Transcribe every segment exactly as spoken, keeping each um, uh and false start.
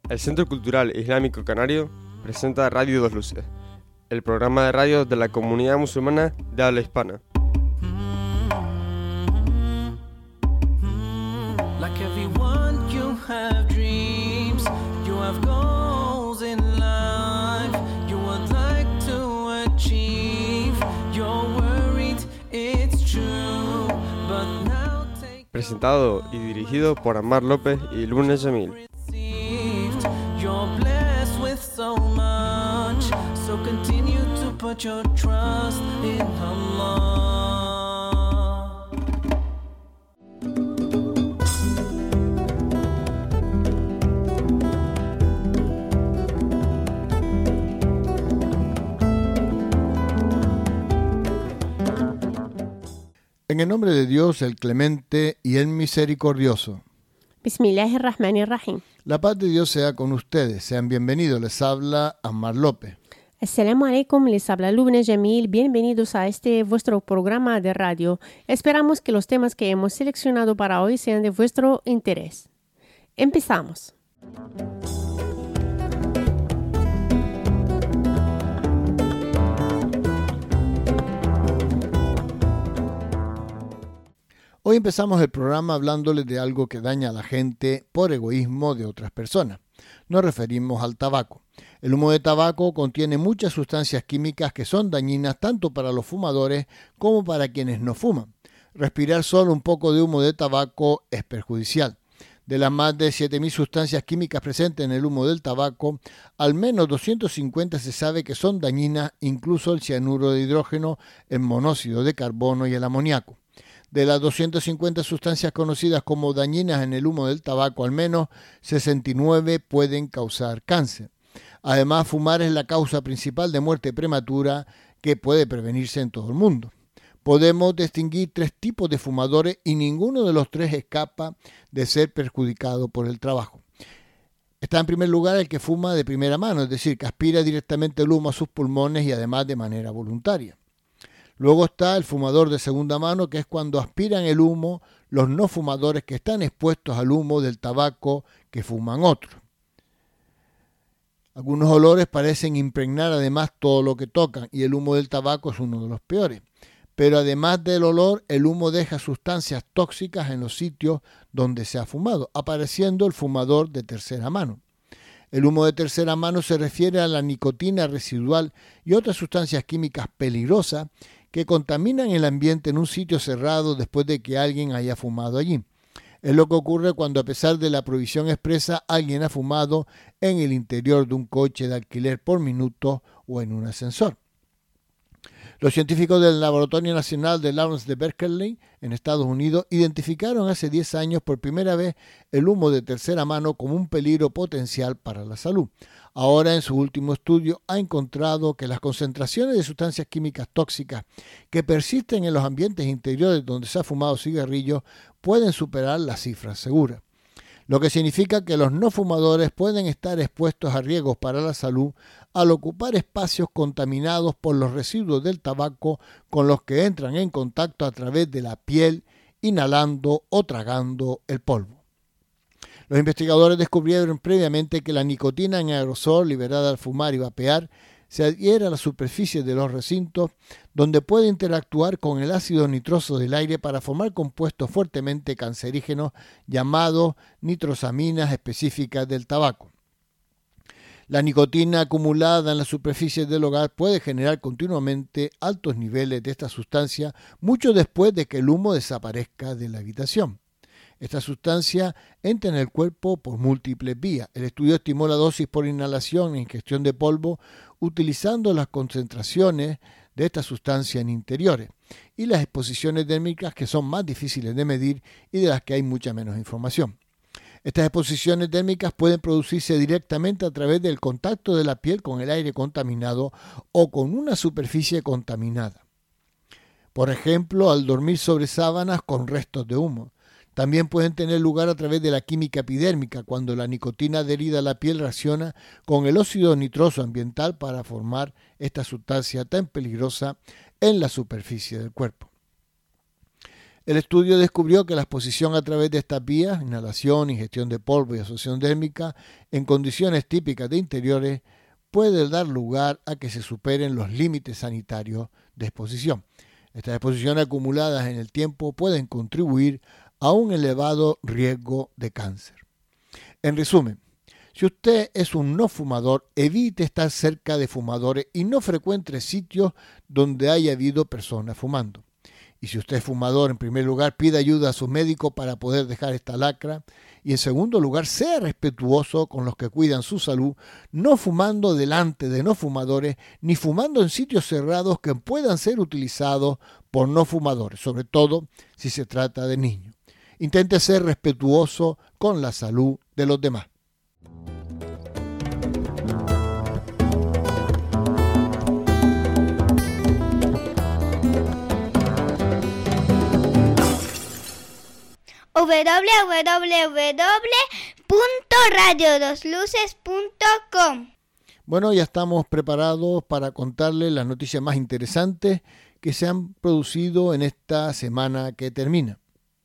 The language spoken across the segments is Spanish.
El Centro Cultural Islámico Canario presenta Radio Dos Luces, el programa de radio de la comunidad musulmana de habla hispana. Like everyone, you have dreams, you have goals in life, you would like to achieve, you're worried, it's true, but now take... Presentado y dirigido por Ammar López y Luna Jamil. You're blessed with so much, so continue to put your trust in Allah. En el nombre de Dios, el clemente y el misericordioso. Bismillahirrahmanirrahim. La paz de Dios sea con ustedes. Sean bienvenidos. Les habla Ammar López. Assalamu alaikum, les habla Lubna Jamil. Bienvenidos a este vuestro programa de radio. Esperamos que los temas que hemos seleccionado para hoy sean de vuestro interés. Empezamos. Hoy empezamos el programa hablándoles de algo que daña a la gente por egoísmo de otras personas. Nos referimos al tabaco. El humo de tabaco contiene muchas sustancias químicas que son dañinas tanto para los fumadores como para quienes no fuman. Respirar solo un poco de humo de tabaco es perjudicial. De las más de siete mil sustancias químicas presentes en el humo del tabaco, al menos doscientas cincuenta se sabe que son dañinas, incluso el cianuro de hidrógeno, el monóxido de carbono y el amoníaco. De las doscientas cincuenta sustancias conocidas como dañinas en el humo del tabaco, al menos sesenta y nueve pueden causar cáncer. Además, fumar es la causa principal de muerte prematura que puede prevenirse en todo el mundo. Podemos distinguir tres tipos de fumadores y ninguno de los tres escapa de ser perjudicado por el trabajo. Está en primer lugar el que fuma de primera mano, es decir, que aspira directamente el humo a sus pulmones y además de manera voluntaria. Luego está el fumador de segunda mano, que es cuando aspiran el humo los no fumadores que están expuestos al humo del tabaco que fuman otros. Algunos olores parecen impregnar además todo lo que tocan y el humo del tabaco es uno de los peores. Pero además del olor, el humo deja sustancias tóxicas en los sitios donde se ha fumado, apareciendo el fumador de tercera mano. El humo de tercera mano se refiere a la nicotina residual y otras sustancias químicas peligrosas que contaminan el ambiente en un sitio cerrado después de que alguien haya fumado allí. Es lo que ocurre cuando, a pesar de la prohibición expresa, alguien ha fumado en el interior de un coche de alquiler por minuto o en un ascensor. Los científicos del Laboratorio Nacional de Lawrence de Berkeley, en Estados Unidos, identificaron hace diez años por primera vez el humo de tercera mano como un peligro potencial para la salud. Ahora, en su último estudio, ha encontrado que las concentraciones de sustancias químicas tóxicas que persisten en los ambientes interiores donde se ha fumado cigarrillos pueden superar las cifras seguras, lo que significa que los no fumadores pueden estar expuestos a riesgos para la salud al ocupar espacios contaminados por los residuos del tabaco con los que entran en contacto a través de la piel, inhalando o tragando el polvo. Los investigadores descubrieron previamente que la nicotina en aerosol liberada al fumar y vapear se adhiere a la superficie de los recintos donde puede interactuar con el ácido nitroso del aire para formar compuestos fuertemente cancerígenos llamados nitrosaminas específicas del tabaco. La nicotina acumulada en la superficie del hogar puede generar continuamente altos niveles de esta sustancia mucho después de que el humo desaparezca de la habitación. Esta sustancia entra en el cuerpo por múltiples vías. El estudio estimó la dosis por inhalación e ingestión de polvo utilizando las concentraciones de esta sustancia en interiores y las exposiciones térmicas, que son más difíciles de medir y de las que hay mucha menos información. Estas exposiciones térmicas pueden producirse directamente a través del contacto de la piel con el aire contaminado o con una superficie contaminada. Por ejemplo, al dormir sobre sábanas con restos de humo. También pueden tener lugar a través de la química epidérmica, cuando la nicotina adherida a la piel reacciona con el óxido nitroso ambiental para formar esta sustancia tan peligrosa en la superficie del cuerpo. El estudio descubrió que la exposición a través de estas vías, inhalación, ingestión de polvo y asociación térmica, en condiciones típicas de interiores, puede dar lugar a que se superen los límites sanitarios de exposición. Estas exposiciones acumuladas en el tiempo pueden contribuir a un elevado riesgo de cáncer. En resumen, si usted es un no fumador, evite estar cerca de fumadores y no frecuente sitios donde haya habido personas fumando. Y si usted es fumador, en primer lugar, pida ayuda a su médico para poder dejar esta lacra. Y en segundo lugar, sea respetuoso con los que cuidan su salud, no fumando delante de no fumadores, ni fumando en sitios cerrados que puedan ser utilizados por no fumadores, sobre todo si se trata de niños. Intente ser respetuoso con la salud de los demás. doble u doble u doble u punto radio dos luces punto com. Bueno, ya estamos preparados para contarles las noticias más interesantes que se han producido en esta semana que termina.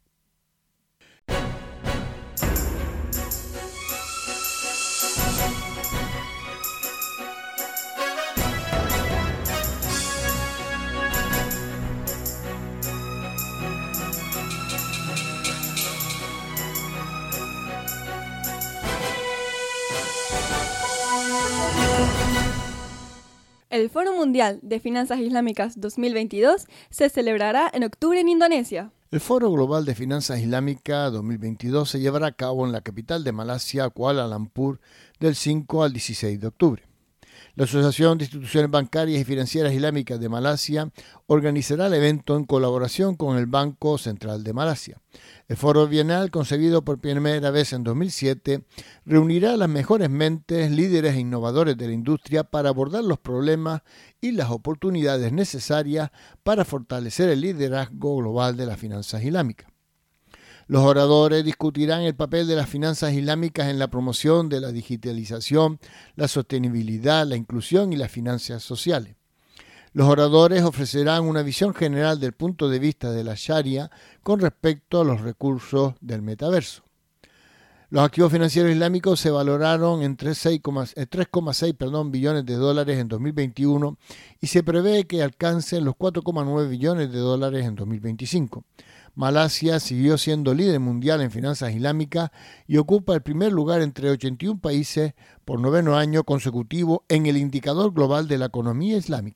El Foro Mundial de Finanzas Islámicas dos mil veintidós se celebrará en octubre en Indonesia. El Foro Global de Finanzas Islámicas dos mil veintidós se llevará a cabo en la capital de Malasia, Kuala Lumpur, del cinco al dieciséis de octubre. La Asociación de Instituciones Bancarias y Financieras Islámicas de Malasia organizará el evento en colaboración con el Banco Central de Malasia. El foro bienal, concebido por primera vez en dos mil siete, reunirá a las mejores mentes, líderes e innovadores de la industria para abordar los problemas y las oportunidades necesarias para fortalecer el liderazgo global de las finanzas islámicas. Los oradores discutirán el papel de las finanzas islámicas en la promoción de la digitalización, la sostenibilidad, la inclusión y las finanzas sociales. Los oradores ofrecerán una visión general del punto de vista de la Sharia con respecto a los recursos del metaverso. Los activos financieros islámicos se valoraron en tres coma seis billones de dólares en dos mil veintiuno y se prevé que alcancen los cuatro coma nueve billones de dólares en dos mil veinticinco. Malasia siguió siendo líder mundial en finanzas islámicas y ocupa el primer lugar entre ochenta y uno países por noveno año consecutivo en el indicador global de la economía islámica.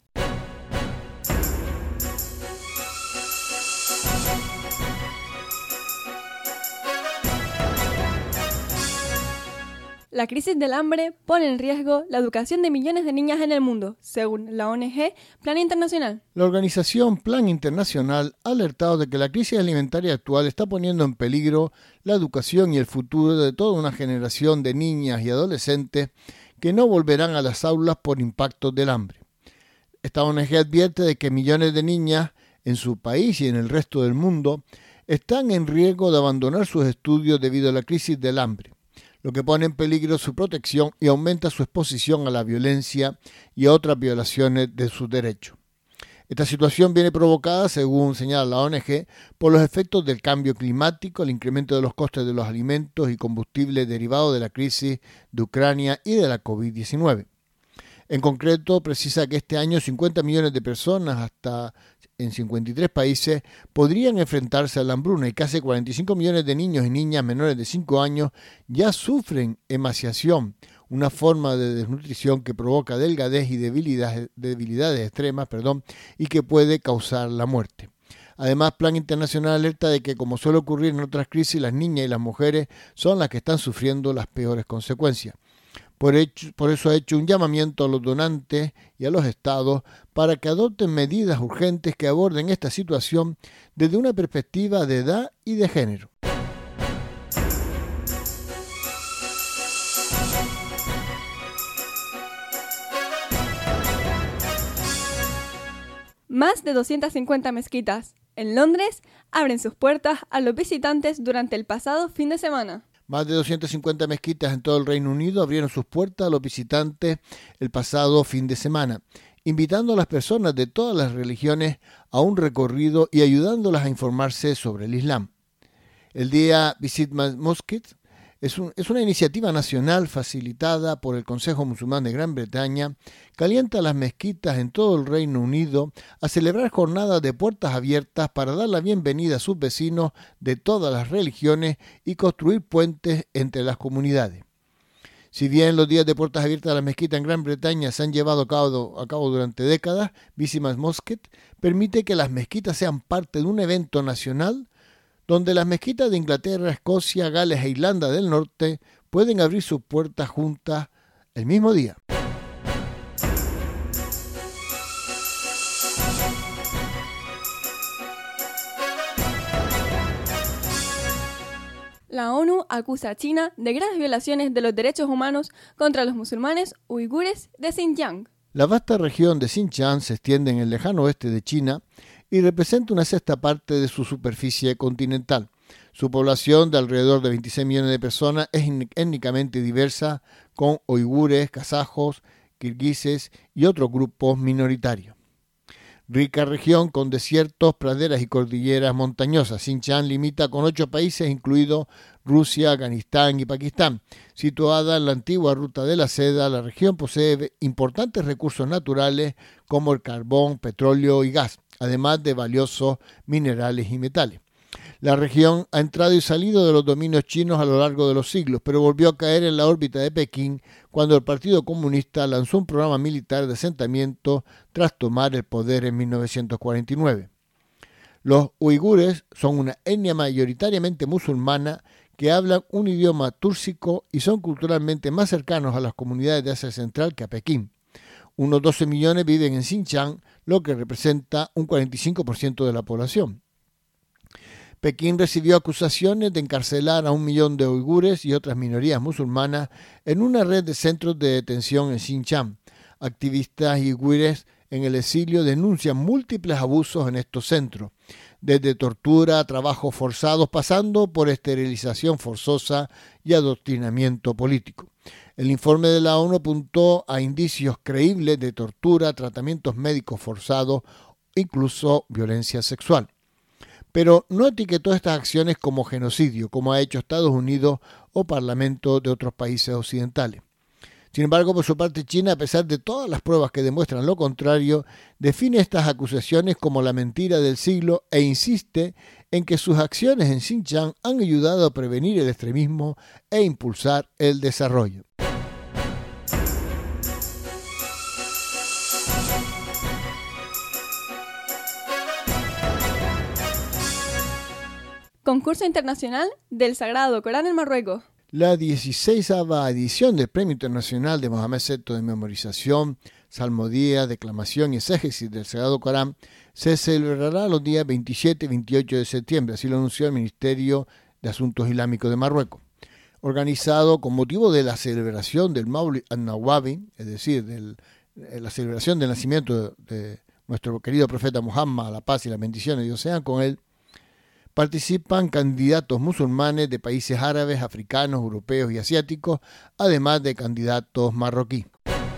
La crisis del hambre pone en riesgo la educación de millones de niñas en el mundo, según la O N G Plan Internacional. La organización Plan Internacional ha alertado de que la crisis alimentaria actual está poniendo en peligro la educación y el futuro de toda una generación de niñas y adolescentes que no volverán a las aulas por impactos del hambre. Esta O N G advierte de que millones de niñas en su país y en el resto del mundo están en riesgo de abandonar sus estudios debido a la crisis del hambre, lo que pone en peligro su protección y aumenta su exposición a la violencia y a otras violaciones de sus derechos. Esta situación viene provocada, según señala la O N G, por los efectos del cambio climático, el incremento de los costes de los alimentos y combustibles derivados de la crisis de Ucrania y de la covid diecinueve. En concreto, precisa que este año cincuenta millones de personas, hasta en cincuenta y tres países, podrían enfrentarse a la hambruna y casi cuarenta y cinco millones de niños y niñas menores de cinco años ya sufren emaciación, una forma de desnutrición que provoca delgadez y debilidades, debilidades extremas, perdón, y que puede causar la muerte. Además, Plan Internacional alerta de que, como suele ocurrir en otras crisis, las niñas y las mujeres son las que están sufriendo las peores consecuencias. Por, hecho, por eso ha hecho un llamamiento a los donantes y a los estados para que adopten medidas urgentes que aborden esta situación desde una perspectiva de edad y de género. Más de doscientas cincuenta mezquitas en Londres abren sus puertas a los visitantes durante el pasado fin de semana. Más de doscientas cincuenta mezquitas en todo el Reino Unido abrieron sus puertas a los visitantes el pasado fin de semana invitando a las personas de todas las religiones a un recorrido y ayudándolas a informarse sobre el Islam. El día Visit My Mosque es, un, es una iniciativa nacional facilitada por el Consejo Musulmán de Gran Bretaña que alienta a las mezquitas en todo el Reino Unido a celebrar jornadas de puertas abiertas para dar la bienvenida a sus vecinos de todas las religiones y construir puentes entre las comunidades. Si bien los días de puertas abiertas de la mezquita en Gran Bretaña se han llevado a cabo, a cabo durante décadas, Visit My Mosque permite que las mezquitas sean parte de un evento nacional donde las mezquitas de Inglaterra, Escocia, Gales e Irlanda del Norte pueden abrir sus puertas juntas el mismo día. La ONU acusa a China de graves violaciones de los derechos humanos contra los musulmanes uigures de Xinjiang. La vasta región de Xinjiang se extiende en el lejano oeste de China y representa una sexta parte de su superficie continental. Su población, de alrededor de veintiséis millones de personas, es étnicamente diversa, con uigures, kazajos, kirguises y otros grupos minoritarios. Rica región con desiertos, praderas y cordilleras montañosas. Xinjiang limita con ocho países, incluidos Rusia, Afganistán y Pakistán. Situada en la antigua ruta de la seda, la región posee importantes recursos naturales como el carbón, petróleo y gas, además de valiosos minerales y metales. La región ha entrado y salido de los dominios chinos a lo largo de los siglos, pero volvió a caer en la órbita de Pekín cuando el Partido Comunista lanzó un programa militar de asentamiento tras tomar el poder en mil novecientos cuarenta y nueve. Los uigures son una etnia mayoritariamente musulmana que hablan un idioma túrcico y son culturalmente más cercanos a las comunidades de Asia Central que a Pekín. Unos doce millones viven en Xinjiang, lo que representa un cuarenta y cinco por ciento de la población. Pekín recibió acusaciones de encarcelar a un millón de uigures y otras minorías musulmanas en una red de centros de detención en Xinjiang. Activistas uigures en el exilio denuncian múltiples abusos en estos centros, desde tortura a trabajos forzados, pasando por esterilización forzosa y adoctrinamiento político. El informe de la ONU apuntó a indicios creíbles de tortura, tratamientos médicos forzados, incluso violencia sexual. Pero no etiquetó estas acciones como genocidio, como ha hecho Estados Unidos o parlamentos de otros países occidentales. Sin embargo, por su parte, China, a pesar de todas las pruebas que demuestran lo contrario, define estas acusaciones como la mentira del siglo e insiste en que sus acciones en Xinjiang han ayudado a prevenir el extremismo e impulsar el desarrollo. Concurso Internacional del Sagrado Corán en Marruecos. La dieciséisava edición del Premio Internacional de Mohamed sexto de Memorización, Salmodía, Declamación y Exégesis del Sagrado Corán se celebrará los días veintisiete y veintiocho de septiembre, así lo anunció el Ministerio de Asuntos Islámicos de Marruecos. Organizado con motivo de la celebración del Maulid al-Nawawi, es decir, de la celebración del nacimiento de nuestro querido profeta Muhammad, la paz y las bendiciones de Dios sean con él, participan candidatos musulmanes de países árabes, africanos, europeos y asiáticos, además de candidatos marroquíes.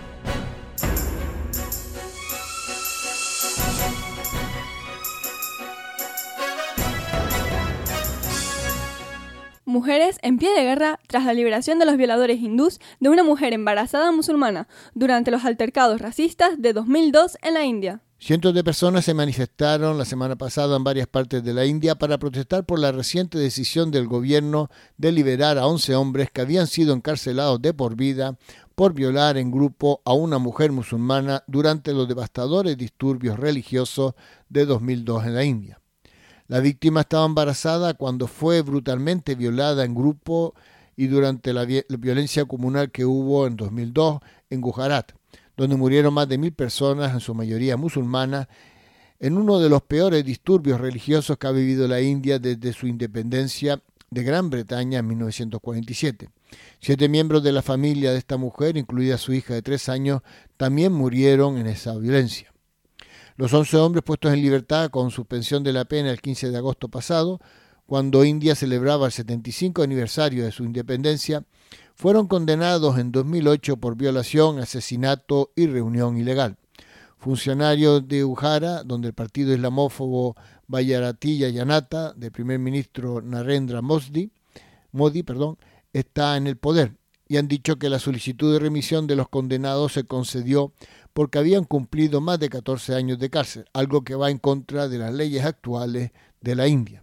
Mujeres en pie de guerra tras la liberación de los violadores hindús de una mujer embarazada musulmana durante los altercados racistas de dos mil dos en la India. Cientos de personas se manifestaron la semana pasada en varias partes de la India para protestar por la reciente decisión del gobierno de liberar a once hombres que habían sido encarcelados de por vida por violar en grupo a una mujer musulmana durante los devastadores disturbios religiosos de dos mil dos en la India. La víctima estaba embarazada cuando fue brutalmente violada en grupo y durante la violencia comunal que hubo en dos mil dos en Gujarat, donde murieron más de mil personas, en su mayoría musulmanas, en uno de los peores disturbios religiosos que ha vivido la India desde su independencia de Gran Bretaña en mil novecientos cuarenta y siete. Siete miembros de la familia de esta mujer, incluida su hija de tres años, también murieron en esa violencia. Los once hombres puestos en libertad con suspensión de la pena el quince de agosto pasado, cuando India celebraba el setenta y cinco aniversario de su independencia, fueron condenados en dos mil ocho por violación, asesinato y reunión ilegal. Funcionario de Ujara, donde el partido islamófobo Bharatiya Janata, del primer ministro Narendra Modi, Modi perdón, está en el poder, y han dicho que la solicitud de remisión de los condenados se concedió porque habían cumplido más de catorce años de cárcel, algo que va en contra de las leyes actuales de la India.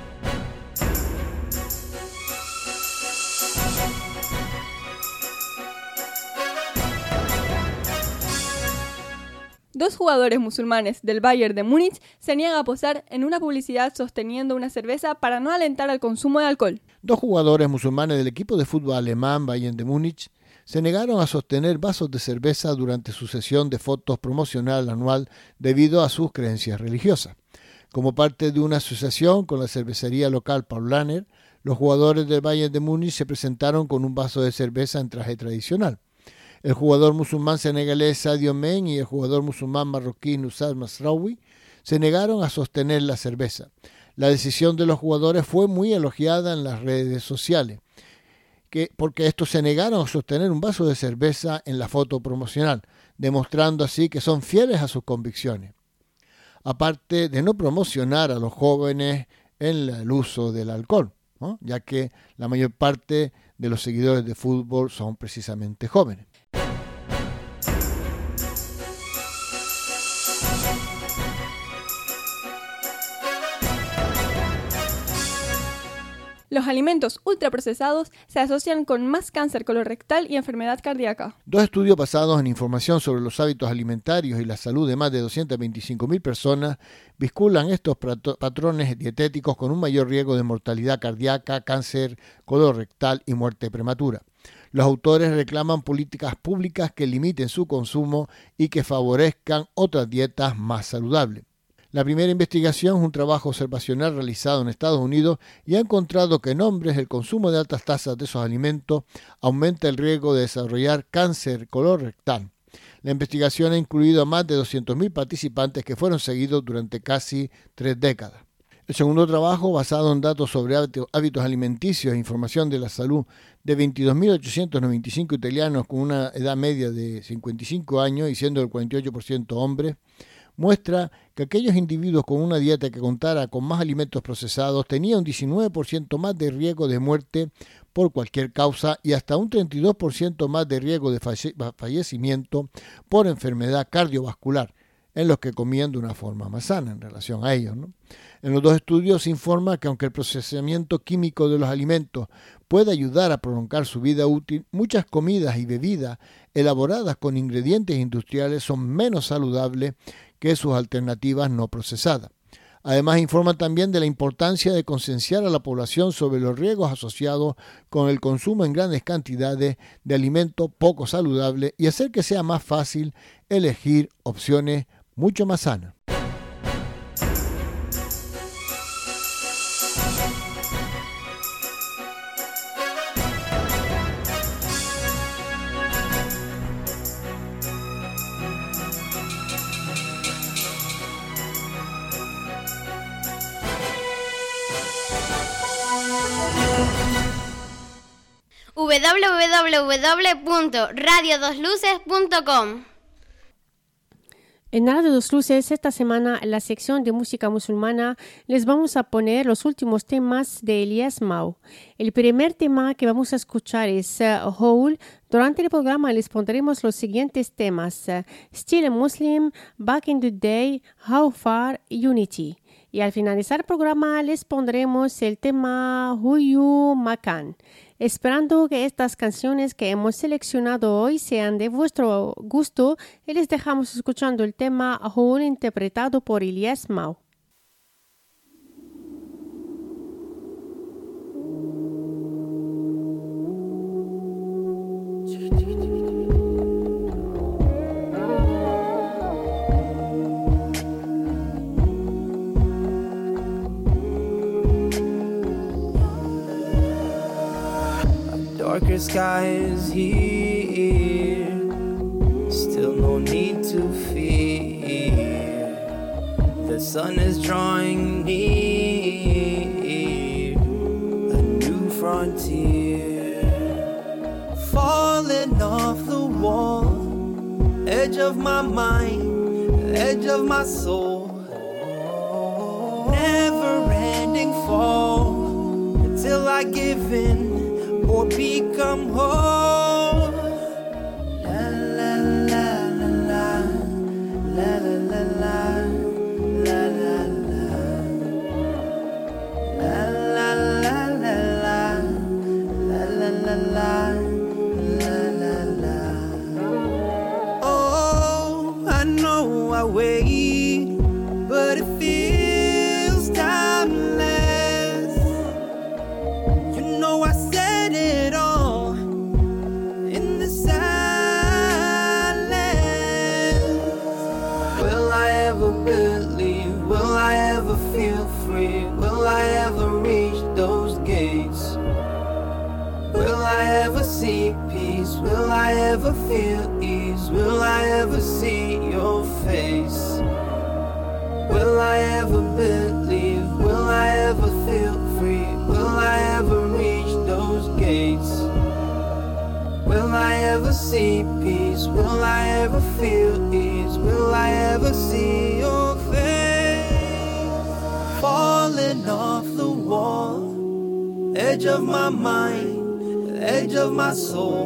Dos jugadores musulmanes del Bayern de Múnich se niegan a posar en una publicidad sosteniendo una cerveza para no alentar al consumo de alcohol. Dos jugadores musulmanes del equipo de fútbol alemán Bayern de Múnich se negaron a sostener vasos de cerveza durante su sesión de fotos promocional anual debido a sus creencias religiosas. Como parte de una asociación con la cervecería local Paulaner, los jugadores del Bayern de Múnich se presentaron con un vaso de cerveza en traje tradicional. El jugador musulmán senegalés Sadio Men y el jugador musulmán marroquí Nusrat Masraoui se negaron a sostener la cerveza. La decisión de los jugadores fue muy elogiada en las redes sociales, que, porque estos se negaron a sostener un vaso de cerveza en la foto promocional, demostrando así que son fieles a sus convicciones. Aparte de no promocionar a los jóvenes en el uso del alcohol, ¿no? Ya que la mayor parte de los seguidores de fútbol son precisamente jóvenes. Los alimentos ultraprocesados se asocian con más cáncer colorectal y enfermedad cardíaca. Dos estudios basados en información sobre los hábitos alimentarios y la salud de más de doscientas veinticinco mil personas vinculan estos patrones dietéticos con un mayor riesgo de mortalidad cardíaca, cáncer colorectal y muerte prematura. Los autores reclaman políticas públicas que limiten su consumo y que favorezcan otras dietas más saludables. La primera investigación es un trabajo observacional realizado en Estados Unidos y ha encontrado que en hombres el consumo de altas tasas de esos alimentos aumenta el riesgo de desarrollar cáncer colorectal. La investigación ha incluido a más de doscientos mil participantes que fueron seguidos durante casi tres décadas. El segundo trabajo, basado en datos sobre hábitos alimenticios e información de la salud de veintidós mil ochocientos noventa y cinco italianos con una edad media de cincuenta y cinco años y siendo el cuarenta y ocho por ciento hombres, muestra que aquellos individuos con una dieta que contara con más alimentos procesados tenían un diecinueve por ciento más de riesgo de muerte por cualquier causa y hasta un treinta y dos por ciento más de riesgo de falle- fallecimiento por enfermedad cardiovascular en los que comían de una forma más sana en relación a ellos, ¿no? En los dos estudios se informa que aunque el procesamiento químico de los alimentos puede ayudar a prolongar su vida útil, muchas comidas y bebidas elaboradas con ingredientes industriales son menos saludables que sus alternativas no procesadas. Además, informa también de la importancia de concienciar a la población sobre los riesgos asociados con el consumo en grandes cantidades de alimentos poco saludables y hacer que sea más fácil elegir opciones mucho más sanas. w w w punto radio dos luces punto com. En Radio Dos Luces, esta semana, en la sección de música musulmana, les vamos a poner los últimos temas de Ilyas Mau. El primer tema que vamos a escuchar es uh, Howl. Durante el programa les pondremos los siguientes temas: uh, Still a Muslim, Back in the Day, How Far, Unity. Y al finalizar el programa les pondremos el tema Huyu Makan. Esperando que estas canciones que hemos seleccionado hoy sean de vuestro gusto, y les dejamos escuchando el tema Howl interpretado por Ilyas Mau. Darker skies here, still no need to fear. The sun is drawing near, a new frontier. Falling off the wall, edge of my mind, edge of my soul. Never-ending fall until I give in or become whole. La la la la la, la la la la, la la la, la la la la la, la la la la, la la la. Oh, I know I wait, but it feels timeless. You know I said it all in the silence. Will I ever believe? Will I ever feel free? Will I ever reach those gates? Will I ever see peace? Will I ever feel ease? Will I ever see your face? Will I ever believe? Will I ever feel free? Will I ever reach those gates? Will I ever see peace? Will I ever feel ease? Will I ever see your face? Falling off the wall, edge of my mind, edge of my soul.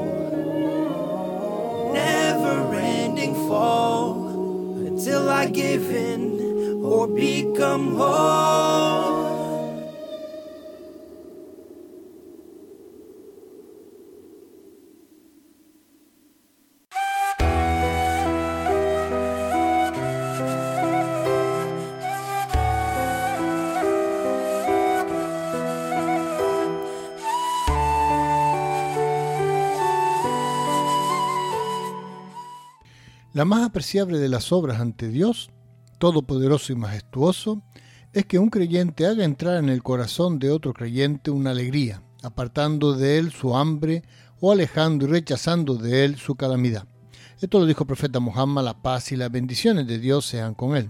Never-ending fall until I give in or become whole. La más apreciable de las obras ante Dios, todopoderoso y majestuoso, es que un creyente haga entrar en el corazón de otro creyente una alegría, apartando de él su hambre o alejando y rechazando de él su calamidad. Esto lo dijo el profeta Muhammad, la paz y las bendiciones de Dios sean con él.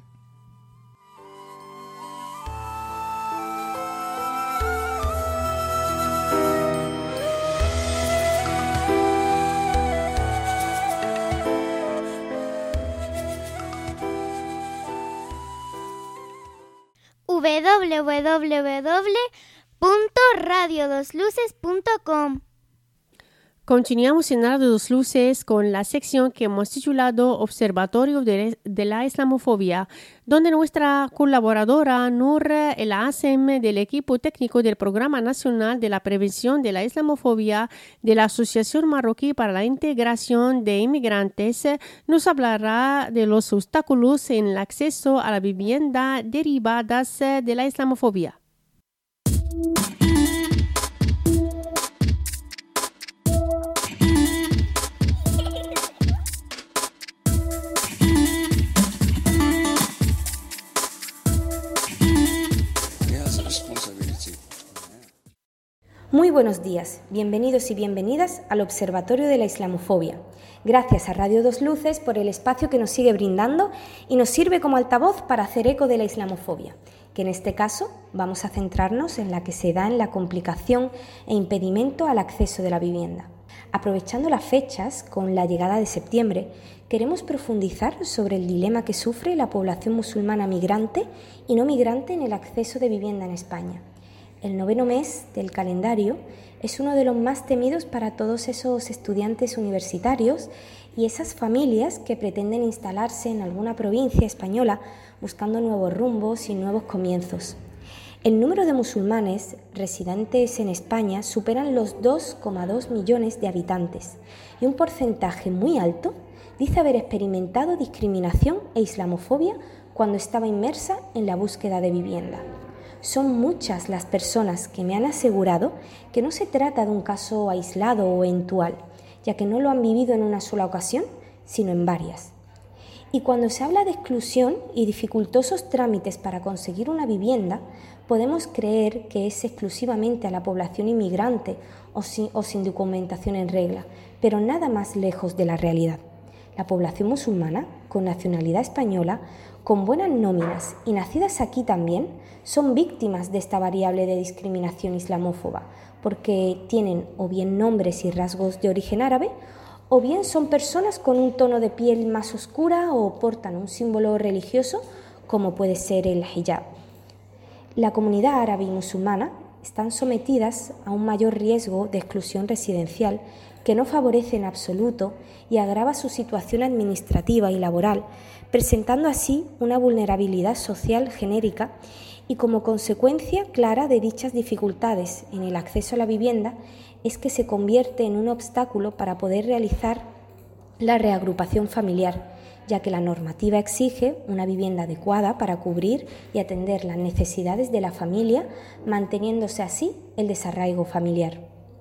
doble u doble u doble u punto radio dos luces punto com. Continuamos en Radio Dos Luces con la sección que hemos titulado Observatorio de, de la Islamofobia, donde nuestra colaboradora Nur El Asem del equipo técnico del Programa Nacional de la Prevención de la Islamofobia de la Asociación Marroquí para la Integración de Inmigrantes nos hablará de los obstáculos en el acceso a la vivienda derivadas de la islamofobia. Muy buenos días, bienvenidos y bienvenidas al Observatorio de la Islamofobia. Gracias a Radio Dos Luces por el espacio que nos sigue brindando y nos sirve como altavoz para hacer eco de la islamofobia, que en este caso vamos a centrarnos en la que se da en la complicación e impedimento al acceso de la vivienda. Aprovechando las fechas, con la llegada de septiembre, queremos profundizar sobre el dilema que sufre la población musulmana migrante y no migrante en el acceso de vivienda en España. El noveno mes del calendario es uno de los más temidos para todos esos estudiantes universitarios y esas familias que pretenden instalarse en alguna provincia española buscando nuevos rumbos y nuevos comienzos. El número de musulmanes residentes en España superan los dos coma dos millones de habitantes y un porcentaje muy alto dice haber experimentado discriminación e islamofobia cuando estaba inmersa en la búsqueda de vivienda. Son muchas las personas que me han asegurado que no se trata de un caso aislado o eventual, ya que no lo han vivido en una sola ocasión, sino en varias. Y cuando se habla de exclusión y dificultosos trámites para conseguir una vivienda, podemos creer que es exclusivamente a la población inmigrante o sin, o sin documentación en regla, pero nada más lejos de la realidad. La población musulmana, con nacionalidad española, con buenas nóminas y nacidas aquí también, son víctimas de esta variable de discriminación islamófoba, porque tienen o bien nombres y rasgos de origen árabe o bien son personas con un tono de piel más oscura o portan un símbolo religioso como puede ser el hijab. La comunidad árabe y musulmana están sometidas a un mayor riesgo de exclusión residencial que no favorece en absoluto y agrava su situación administrativa y laboral, presentando así una vulnerabilidad social genérica y como consecuencia clara de dichas dificultades en el acceso a la vivienda es que se convierte en un obstáculo para poder realizar la reagrupación familiar, ya que la normativa exige una vivienda adecuada para cubrir y atender las necesidades de la familia, manteniéndose así el desarraigo familiar.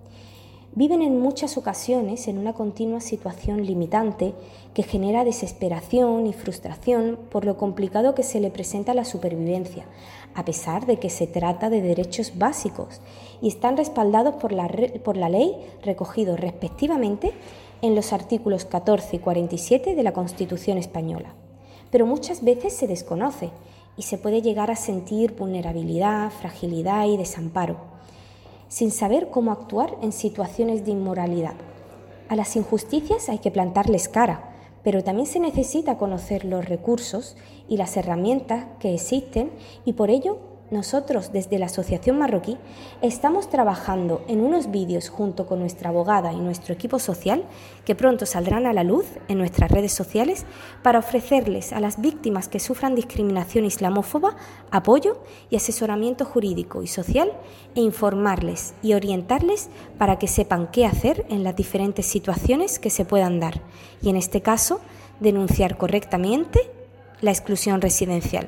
Viven en muchas ocasiones en una continua situación limitante que genera desesperación y frustración por lo complicado que se le presenta la supervivencia, a pesar de que se trata de derechos básicos y están respaldados por la, por la ley, recogidos respectivamente en los artículos catorce y cuarenta y siete de la Constitución española. Pero muchas veces se desconoce y se puede llegar a sentir vulnerabilidad, fragilidad y desamparo, sin saber cómo actuar en situaciones de inmoralidad. A las injusticias hay que plantarles cara, pero también se necesita conocer los recursos y las herramientas que existen y por ello nosotros desde la Asociación Marroquí estamos trabajando en unos vídeos junto con nuestra abogada y nuestro equipo social que pronto saldrán a la luz en nuestras redes sociales para ofrecerles a las víctimas que sufran discriminación islamófoba apoyo y asesoramiento jurídico y social e informarles y orientarles para que sepan qué hacer en las diferentes situaciones que se puedan dar y en este caso denunciar correctamente la exclusión residencial.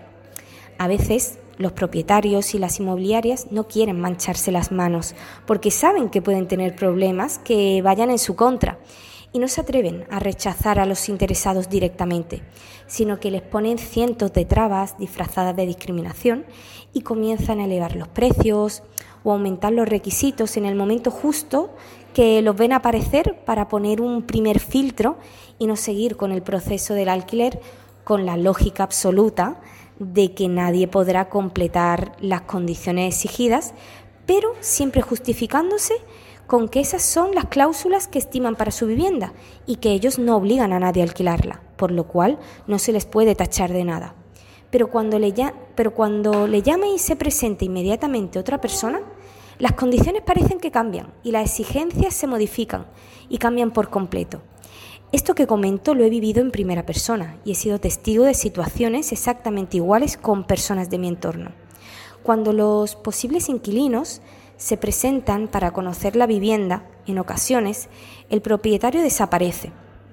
A veces los propietarios y las inmobiliarias no quieren mancharse las manos porque saben que pueden tener problemas que vayan en su contra y no se atreven a rechazar a los interesados directamente, sino que les ponen cientos de trabas disfrazadas de discriminación y comienzan a elevar los precios o aumentar los requisitos en el momento justo que los ven aparecer para poner un primer filtro y no seguir con el proceso del alquiler con la lógica absoluta de que nadie podrá completar las condiciones exigidas, pero siempre justificándose con que esas son las cláusulas que estiman para su vivienda y que ellos no obligan a nadie a alquilarla, por lo cual no se les puede tachar de nada. Pero cuando le, ya, pero cuando le llame y se presente inmediatamente otra persona, las condiciones parecen que cambian y las exigencias se modifican y cambian por completo. Esto que comento lo he vivido en primera persona y he sido testigo de situaciones exactamente iguales con personas de mi entorno. Cuando los posibles inquilinos se presentan para conocer la vivienda, en ocasiones el propietario desaparece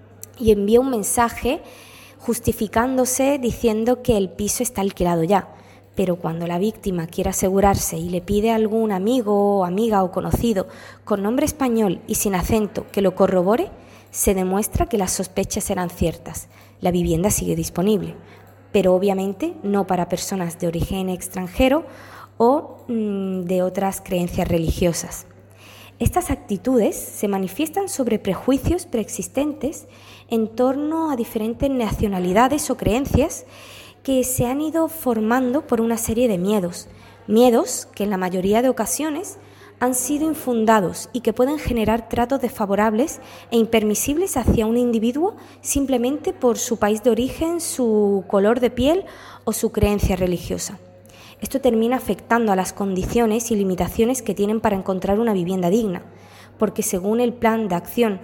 y envía un mensaje justificándose diciendo que el piso está alquilado ya. Pero cuando la víctima quiere asegurarse y le pide a algún amigo o amiga o conocido con nombre español y sin acento que lo corrobore, se demuestra que las sospechas eran ciertas. La vivienda sigue disponible, pero obviamente no para personas de origen extranjero o mmm, de otras creencias religiosas. Estas actitudes se manifiestan sobre prejuicios preexistentes en torno a diferentes nacionalidades o creencias que se han ido formando por una serie de miedos, miedos que en la mayoría de ocasiones han sido infundados y que pueden generar tratos desfavorables e impermisibles hacia un individuo simplemente por su país de origen, su color de piel o su creencia religiosa. Esto termina afectando a las condiciones y limitaciones que tienen para encontrar una vivienda digna, porque según el Plan de Acción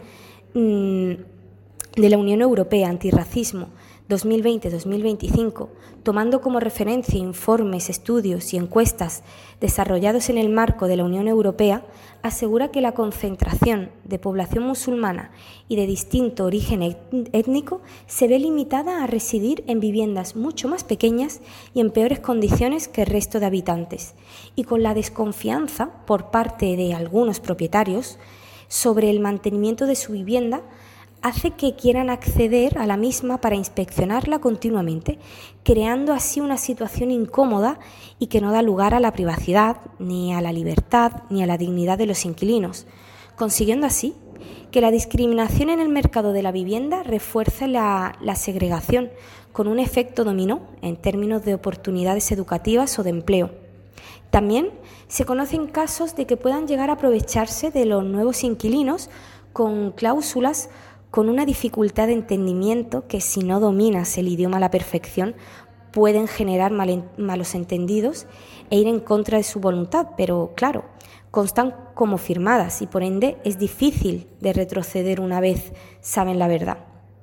mmm, de la Unión Europea Antirracismo dos mil veinte a dos mil veinticinco, tomando como referencia informes, estudios y encuestas desarrollados en el marco de la Unión Europea, asegura que la concentración de población musulmana y de distinto origen étnico se ve limitada a residir en viviendas mucho más pequeñas y en peores condiciones que el resto de habitantes, y con la desconfianza por parte de algunos propietarios sobre el mantenimiento de su vivienda hace que quieran acceder a la misma para inspeccionarla continuamente, creando así una situación incómoda y que no da lugar a la privacidad, ni a la libertad, ni a la dignidad de los inquilinos, consiguiendo así que la discriminación en el mercado de la vivienda refuerce la, la segregación, con un efecto dominó en términos de oportunidades educativas o de empleo. También se conocen casos de que puedan llegar a aprovecharse de los nuevos inquilinos con cláusulas con una dificultad de entendimiento que, si no dominas el idioma a la perfección, pueden generar mal, malos entendidos e ir en contra de su voluntad, pero claro, constan como firmadas y por ende es difícil de retroceder una vez saben la verdad.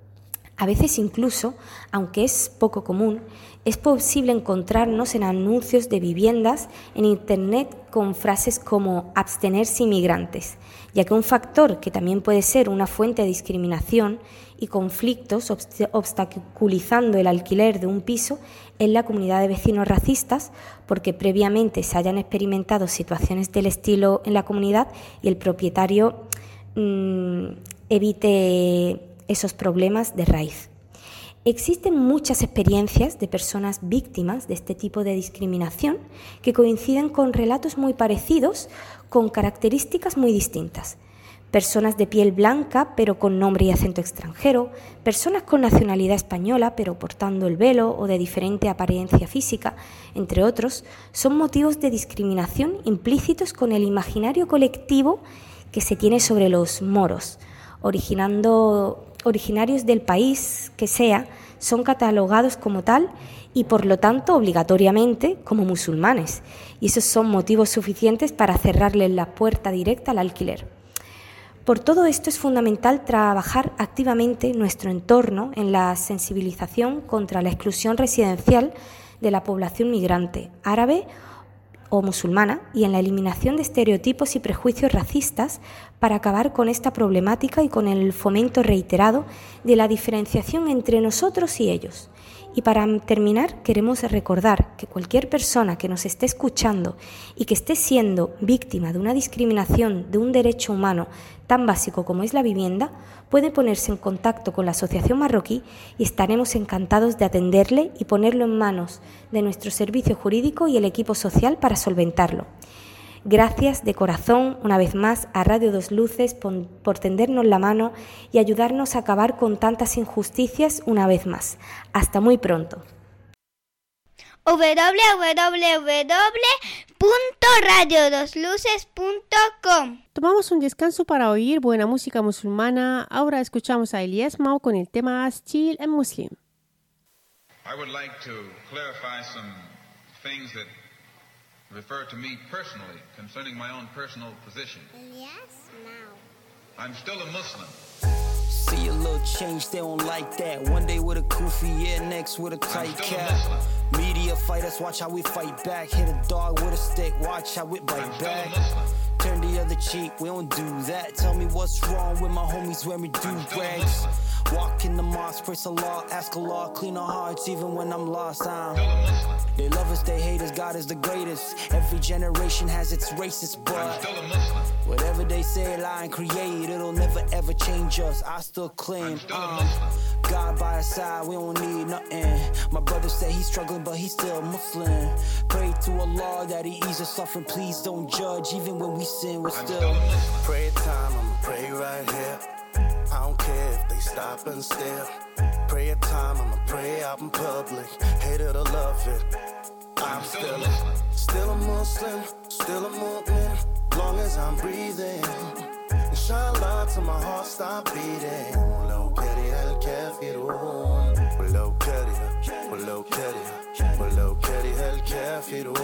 A veces incluso, aunque es poco común, es posible encontrarnos en anuncios de viviendas en Internet con frases como abstenerse inmigrantes, ya que un factor que también puede ser una fuente de discriminación y conflictos obstaculizando el alquiler de un piso es la comunidad de vecinos racistas, porque previamente se hayan experimentado situaciones del estilo en la comunidad y el propietario mmm, evite esos problemas de raíz. Existen muchas experiencias de personas víctimas de este tipo de discriminación que coinciden con relatos muy parecidos, con características muy distintas. Personas de piel blanca pero con nombre y acento extranjero, personas con nacionalidad española pero portando el velo o de diferente apariencia física, entre otros, son motivos de discriminación implícitos con el imaginario colectivo que se tiene sobre los moros, originando originarios del país que sea, son catalogados como tal y por lo tanto obligatoriamente como musulmanes, y esos son motivos suficientes para cerrarles la puerta directa al alquiler. Por todo esto es fundamental trabajar activamente nuestro entorno en la sensibilización contra la exclusión residencial de la población migrante, árabe o musulmana, y en la eliminación de estereotipos y prejuicios racistas para acabar con esta problemática y con el fomento reiterado de la diferenciación entre nosotros y ellos. Y para terminar, queremos recordar que cualquier persona que nos esté escuchando y que esté siendo víctima de una discriminación de un derecho humano tan básico como es la vivienda, puede ponerse en contacto con la Asociación Marroquí y estaremos encantados de atenderle y ponerlo en manos de nuestro servicio jurídico y el equipo social para solventarlo. Gracias de corazón una vez más a Radio Dos Luces por, por tendernos la mano y ayudarnos a acabar con tantas injusticias una vez más. Hasta muy pronto. doble u doble u doble u punto radio dos luces punto com. Tomamos un descanso para oír buena música musulmana. Ahora escuchamos a Elias Mau con el tema Still a Muslim. I would like to clarify some things that refer to me personally concerning my own personal position. Elias Mau. I'm still a Muslim. See a little change, they don't like that. One day with a kufi, yeah, next with a tight cap. Media fighters, watch how we fight back. Hit a dog with a stick, watch how it bite back. Turn the other cheek, we don't do that. Tell me what's wrong with my homies when we do rags. Walk in the mosque, praise Allah, ask Allah, clean our hearts even when I'm lost. I'm They love us, they hate us, God is the greatest. Every generation has its racist, but whatever they say, lie and create, it'll never ever change us. I still claim um, God by our side, we don't need nothing. My brother said he's struggling, but he's still Muslim. Pray to Allah that he ease us suffering. Please don't judge, even when we sin, we're still. Pray time, I'ma pray right here. I don't care if they stop and stare. Prayer time, I'ma pray out in public. Hate it or love it, I'm still a, still a Muslim, still a mu'min, long as I'm breathing. Inshallah till my heart stop beating. ولو كره الكافرون ولو كره ولو كره ولو كره الكافرون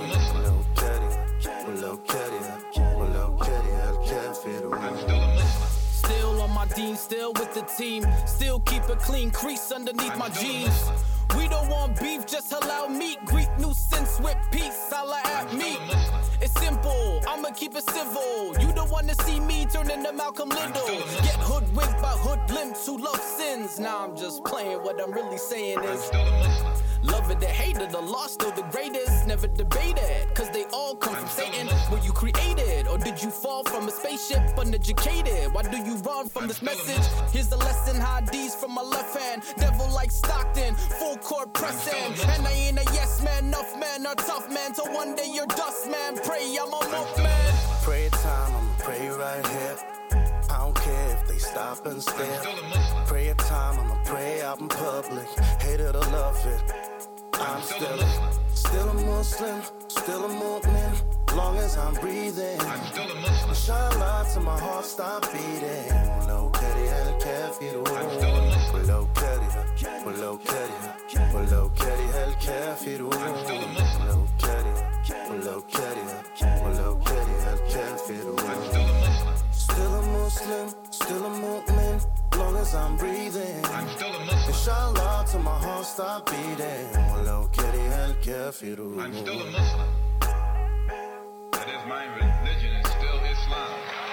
ولو كره ولو كره ولو كره الكافرون. Still on my dean, still with the team. Still keep a clean crease underneath my jeans. We don't want beef, just halal meat. Greek nuisance with peace, Allah at me. It's simple, I'ma keep it civil. You don't wanna see me turn into Malcolm Little. Get hoodwinked by hoodlums who love sins. Nah, I'm just playing, what I'm really saying is love it or hate it, the law still the greatest. Never debated, cause they all come from Satan. Were you created, or did you fall from a spaceship uneducated? Why do you run from this message? Here's the lesson, hadiths from my left hand. Devil like Stockton, full court pressing. And I ain't a yes man, enough man or tough man. Till one day you're dust man, pray I'm a monk man. Prayer time, I'ma pray right here. I don't care if they stop and stare. Prayer time, I'ma pray out in public. Hate it or love it, I'm still a, still a Muslim, still a mu'min, long as I'm breathing. Inshallah till my heart stop beating. ولو كره el kefiru. ولو كره ولو كره ولو كره الكافرون. ولو كره ولو كره ولو كره الكافرون. Still a Muslim, still a mu'min, long as I'm breathing. Inshallah till my heart stop beating. ولو كره الكافرون. I'm still a Muslim. That is, my religion is still Islam.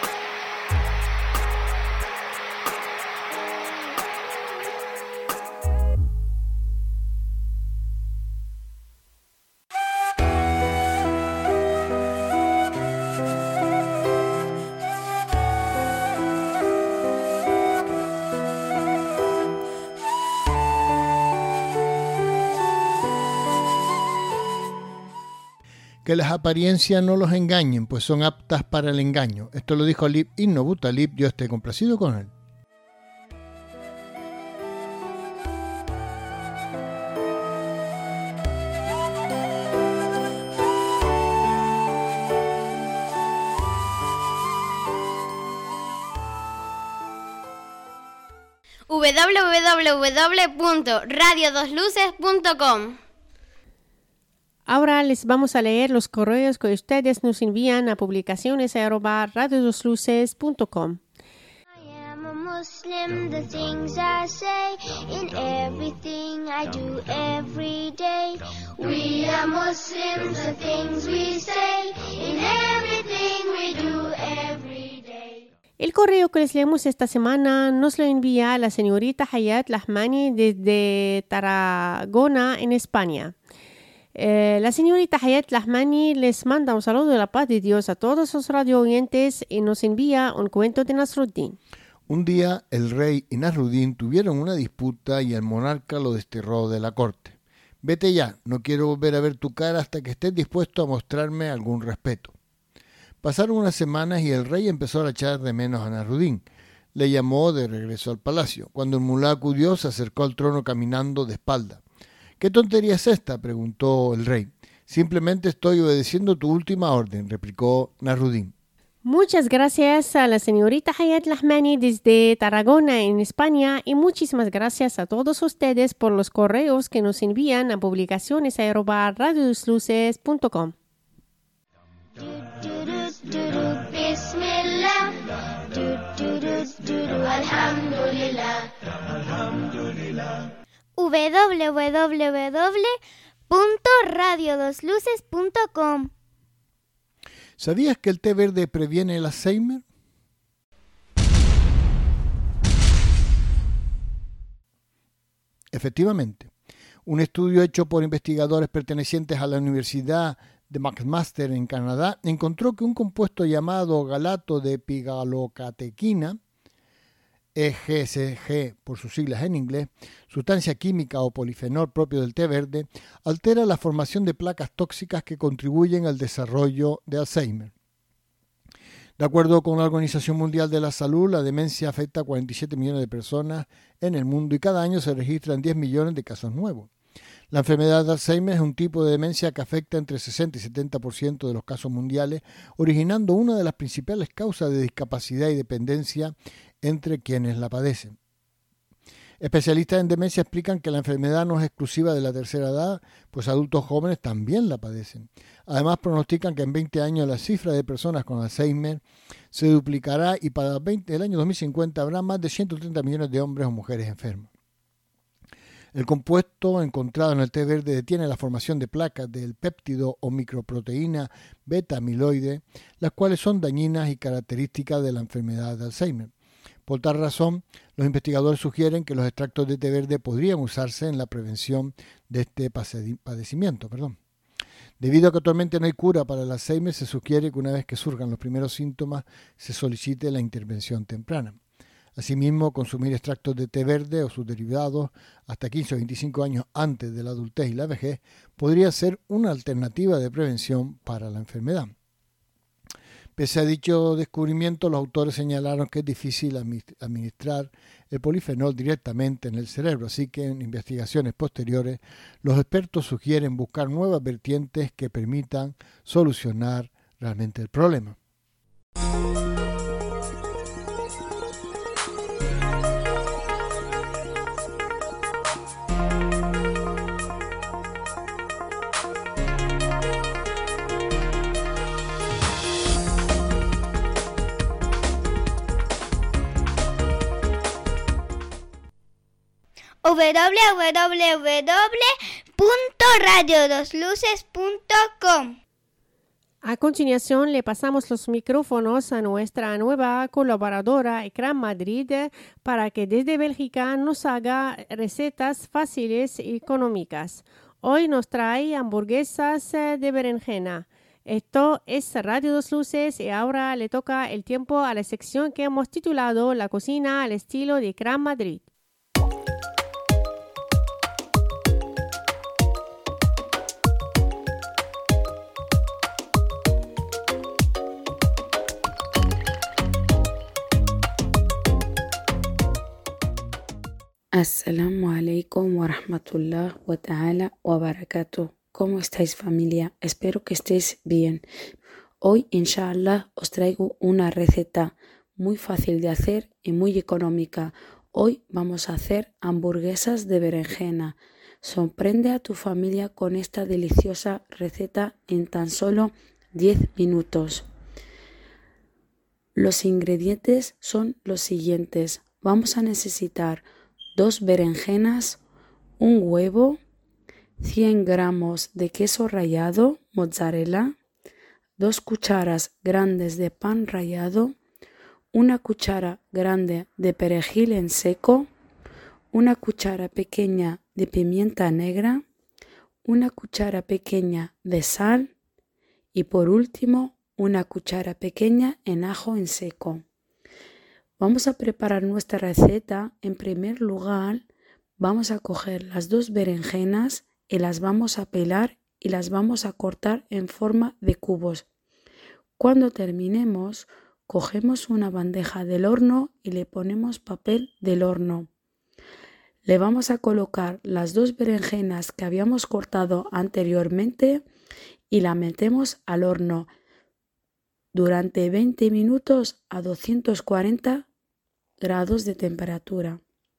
Que las apariencias no los engañen, pues son aptas para el engaño. Esto lo dijo Alí ibn Abú Talib, yo estoy complacido con él. w w w punto radio dos luces punto com. Ahora les vamos a leer los correos que ustedes nos envían a publicaciones arroba radio dos luces punto com. I am a Muslim, the things I say, in everything I do every day. We are Muslims, the things we say, in everything we do every day. El correo que les leemos esta semana nos lo envía la señorita Hayat Lahmani desde Tarragona, en España. Eh, la señorita Hayat Lahmani les manda un saludo de la paz de Dios a todos los radio oyentes y nos envía un cuento de Nasruddin. Un día el rey y Nasruddin tuvieron una disputa y el monarca lo desterró de la corte. Vete ya, no quiero volver a ver tu cara hasta que estés dispuesto a mostrarme algún respeto. Pasaron unas semanas y el rey empezó a echar de menos a Nasruddin. Le llamó de regreso al palacio. Cuando el mulá acudió, se acercó al trono caminando de espalda. ¿Qué tontería es esta?, preguntó el rey. Simplemente estoy obedeciendo tu última orden, replicó Nasruddin. Muchas gracias a la señorita Hayat Lahmani desde Tarragona, en España, y muchísimas gracias a todos ustedes por los correos que nos envían a publicaciones arroba radio dos luces punto com. Bismillah, alhamdulillah, alhamdulillah. w w w punto radio dos luces punto com. ¿Sabías que el té verde previene el Alzheimer? Efectivamente, un estudio hecho por investigadores pertenecientes a la Universidad de McMaster en Canadá encontró que un compuesto llamado galato de pigalocatequina, E G C G por sus siglas en inglés, sustancia química o polifenol propio del té verde, altera la formación de placas tóxicas que contribuyen al desarrollo de Alzheimer. De acuerdo con la Organización Mundial de la Salud, la demencia afecta a cuarenta y siete millones de personas en el mundo y cada año se registran diez millones de casos nuevos. La enfermedad de Alzheimer es un tipo de demencia que afecta entre sesenta y setenta por ciento de los casos mundiales, originando una de las principales causas de discapacidad y dependencia entre quienes la padecen. Especialistas en demencia explican que la enfermedad no es exclusiva de la tercera edad, pues adultos jóvenes también la padecen. Además, pronostican que en veinte años la cifra de personas con Alzheimer se duplicará y para el año dos mil cincuenta habrá más de ciento treinta millones de hombres o mujeres enfermos. El compuesto encontrado en el té verde detiene la formación de placas del péptido o microproteína beta-amiloide, las cuales son dañinas y características de la enfermedad de Alzheimer. Por tal razón, los investigadores sugieren que los extractos de té verde podrían usarse en la prevención de este padecimiento. Perdón. Debido a que actualmente no hay cura para el Alzheimer, se sugiere que una vez que surjan los primeros síntomas, se solicite la intervención temprana. Asimismo, consumir extractos de té verde o sus derivados hasta quince o veinticinco años antes de la adultez y la vejez podría ser una alternativa de prevención para la enfermedad. Pese a dicho descubrimiento, los autores señalaron que es difícil administrar el polifenol directamente en el cerebro, así que en investigaciones posteriores los expertos sugieren buscar nuevas vertientes que permitan solucionar realmente el problema. w w w punto radio dos luces punto com. A continuación, le pasamos los micrófonos a nuestra nueva colaboradora Ekram Madrid para que desde Bélgica nos haga recetas fáciles y económicas. Hoy nos trae hamburguesas de berenjena. Esto es Radio Dos Luces y ahora le toca el tiempo a la sección que hemos titulado La cocina al estilo de Ekram Madrid. Assalamu alaikum wa rahmatullah wa ta'ala wa barakatuh. ¿Cómo estáis, familia? Espero que estéis bien. Hoy, inshallah, os traigo una receta muy fácil de hacer y muy económica. Hoy vamos a hacer hamburguesas de berenjena. Sorprende a tu familia con esta deliciosa receta en tan solo diez minutos. Los ingredientes son los siguientes. Vamos a necesitar dos berenjenas, un huevo, cien gramos de queso rallado, mozzarella, dos cucharas grandes de pan rallado, una cuchara grande de perejil en seco, una cuchara pequeña de pimienta negra, una cuchara pequeña de sal y por último una cuchara pequeña en ajo en seco. Vamos a preparar nuestra receta. En primer lugar, vamos a coger las dos berenjenas y las vamos a pelar y las vamos a cortar en forma de cubos. Cuando terminemos, cogemos una bandeja del horno y le ponemos papel del horno. Le vamos a colocar las dos berenjenas que habíamos cortado anteriormente y la metemos al horno durante veinte minutos a doscientos cuarenta grados de temperatura.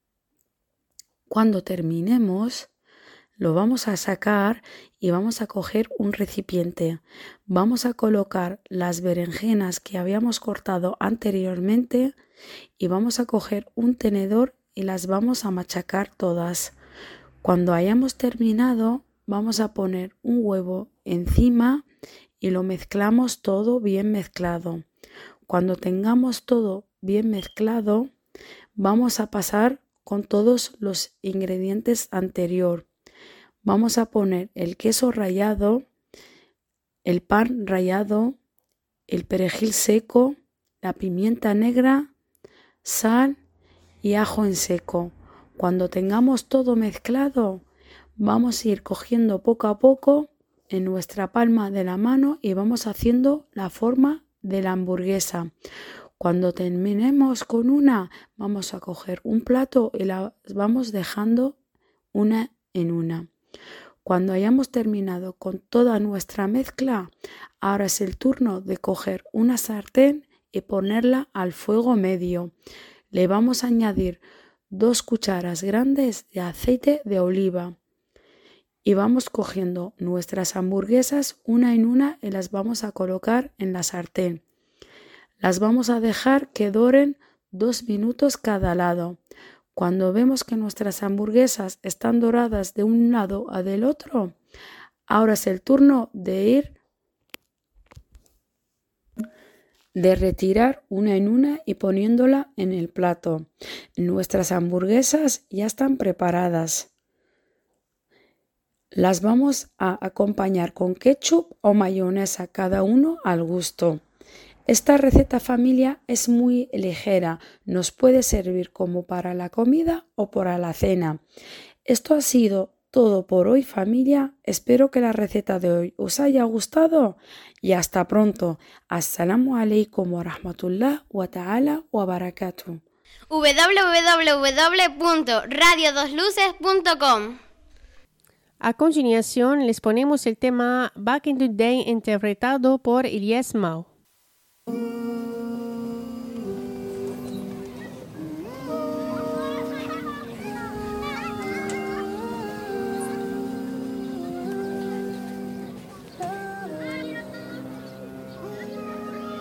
Cuando terminemos, lo vamos a sacar y vamos a coger un recipiente. Vamos a colocar las berenjenas que habíamos cortado anteriormente y vamos a coger un tenedor y las vamos a machacar todas. Cuando hayamos terminado, vamos a poner un huevo encima y lo mezclamos todo bien mezclado. Cuando tengamos todo bien mezclado, vamos a pasar con todos los ingredientes anteriores. Vamos a poner el queso rallado, el pan rallado, el perejil seco, la pimienta negra, sal y ajo en seco. Cuando tengamos todo mezclado, vamos a ir cogiendo poco a poco en nuestra palma de la mano y vamos haciendo la forma de la hamburguesa. Cuando terminemos con una, vamos a coger un plato y la vamos dejando una en una. Cuando hayamos terminado con toda nuestra mezcla, ahora es el turno de coger una sartén y ponerla al fuego medio. Le vamos a añadir dos cucharas grandes de aceite de oliva. Y vamos cogiendo nuestras hamburguesas una en una y las vamos a colocar en la sartén. Las vamos a dejar que doren dos minutos cada lado. Cuando vemos que nuestras hamburguesas están doradas de un lado a del otro, ahora es el turno de ir, de retirar una en una y poniéndola en el plato. Nuestras hamburguesas ya están preparadas. Las vamos a acompañar con ketchup o mayonesa, cada uno al gusto. Esta receta, familia, es muy ligera, nos puede servir como para la comida o para la cena. Esto ha sido todo por hoy, familia. Espero que la receta de hoy os haya gustado y hasta pronto. Assalamu alaikum wa rahmatullah wa ta'ala wa barakatuh. w w w punto radio dos luces punto com. A continuación les ponemos el tema Back in the Day interpretado por Elias Mau.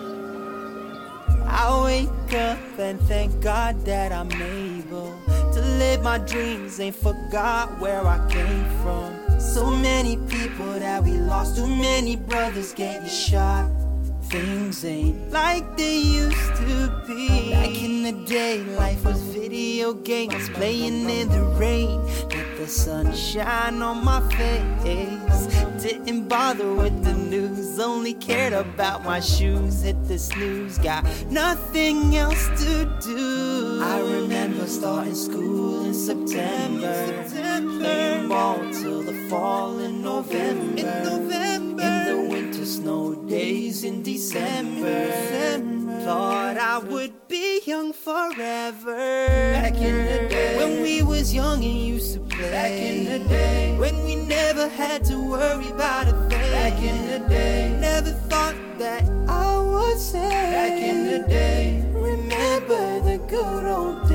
I wake up and thank God that I'm able to live my dreams, ain't forgot where I came from. So many people that we lost, too many brothers getting shot. Things ain't like they used to be. Back in the day, life was video games, playing in the rain. Let the sun shine on my face. Didn't bother with the news, only cared about my shoes. Hit the snooze, got nothing else to do. I remember starting school in September, playing ball till the fall in November. In November, in the winter snow days in December. Thought I would be young forever. Back in the day, when we was young and used to play. Back in the day, when we never had to worry about a thing. Back in the day, never thought that I would say. Back in the day, remember the good old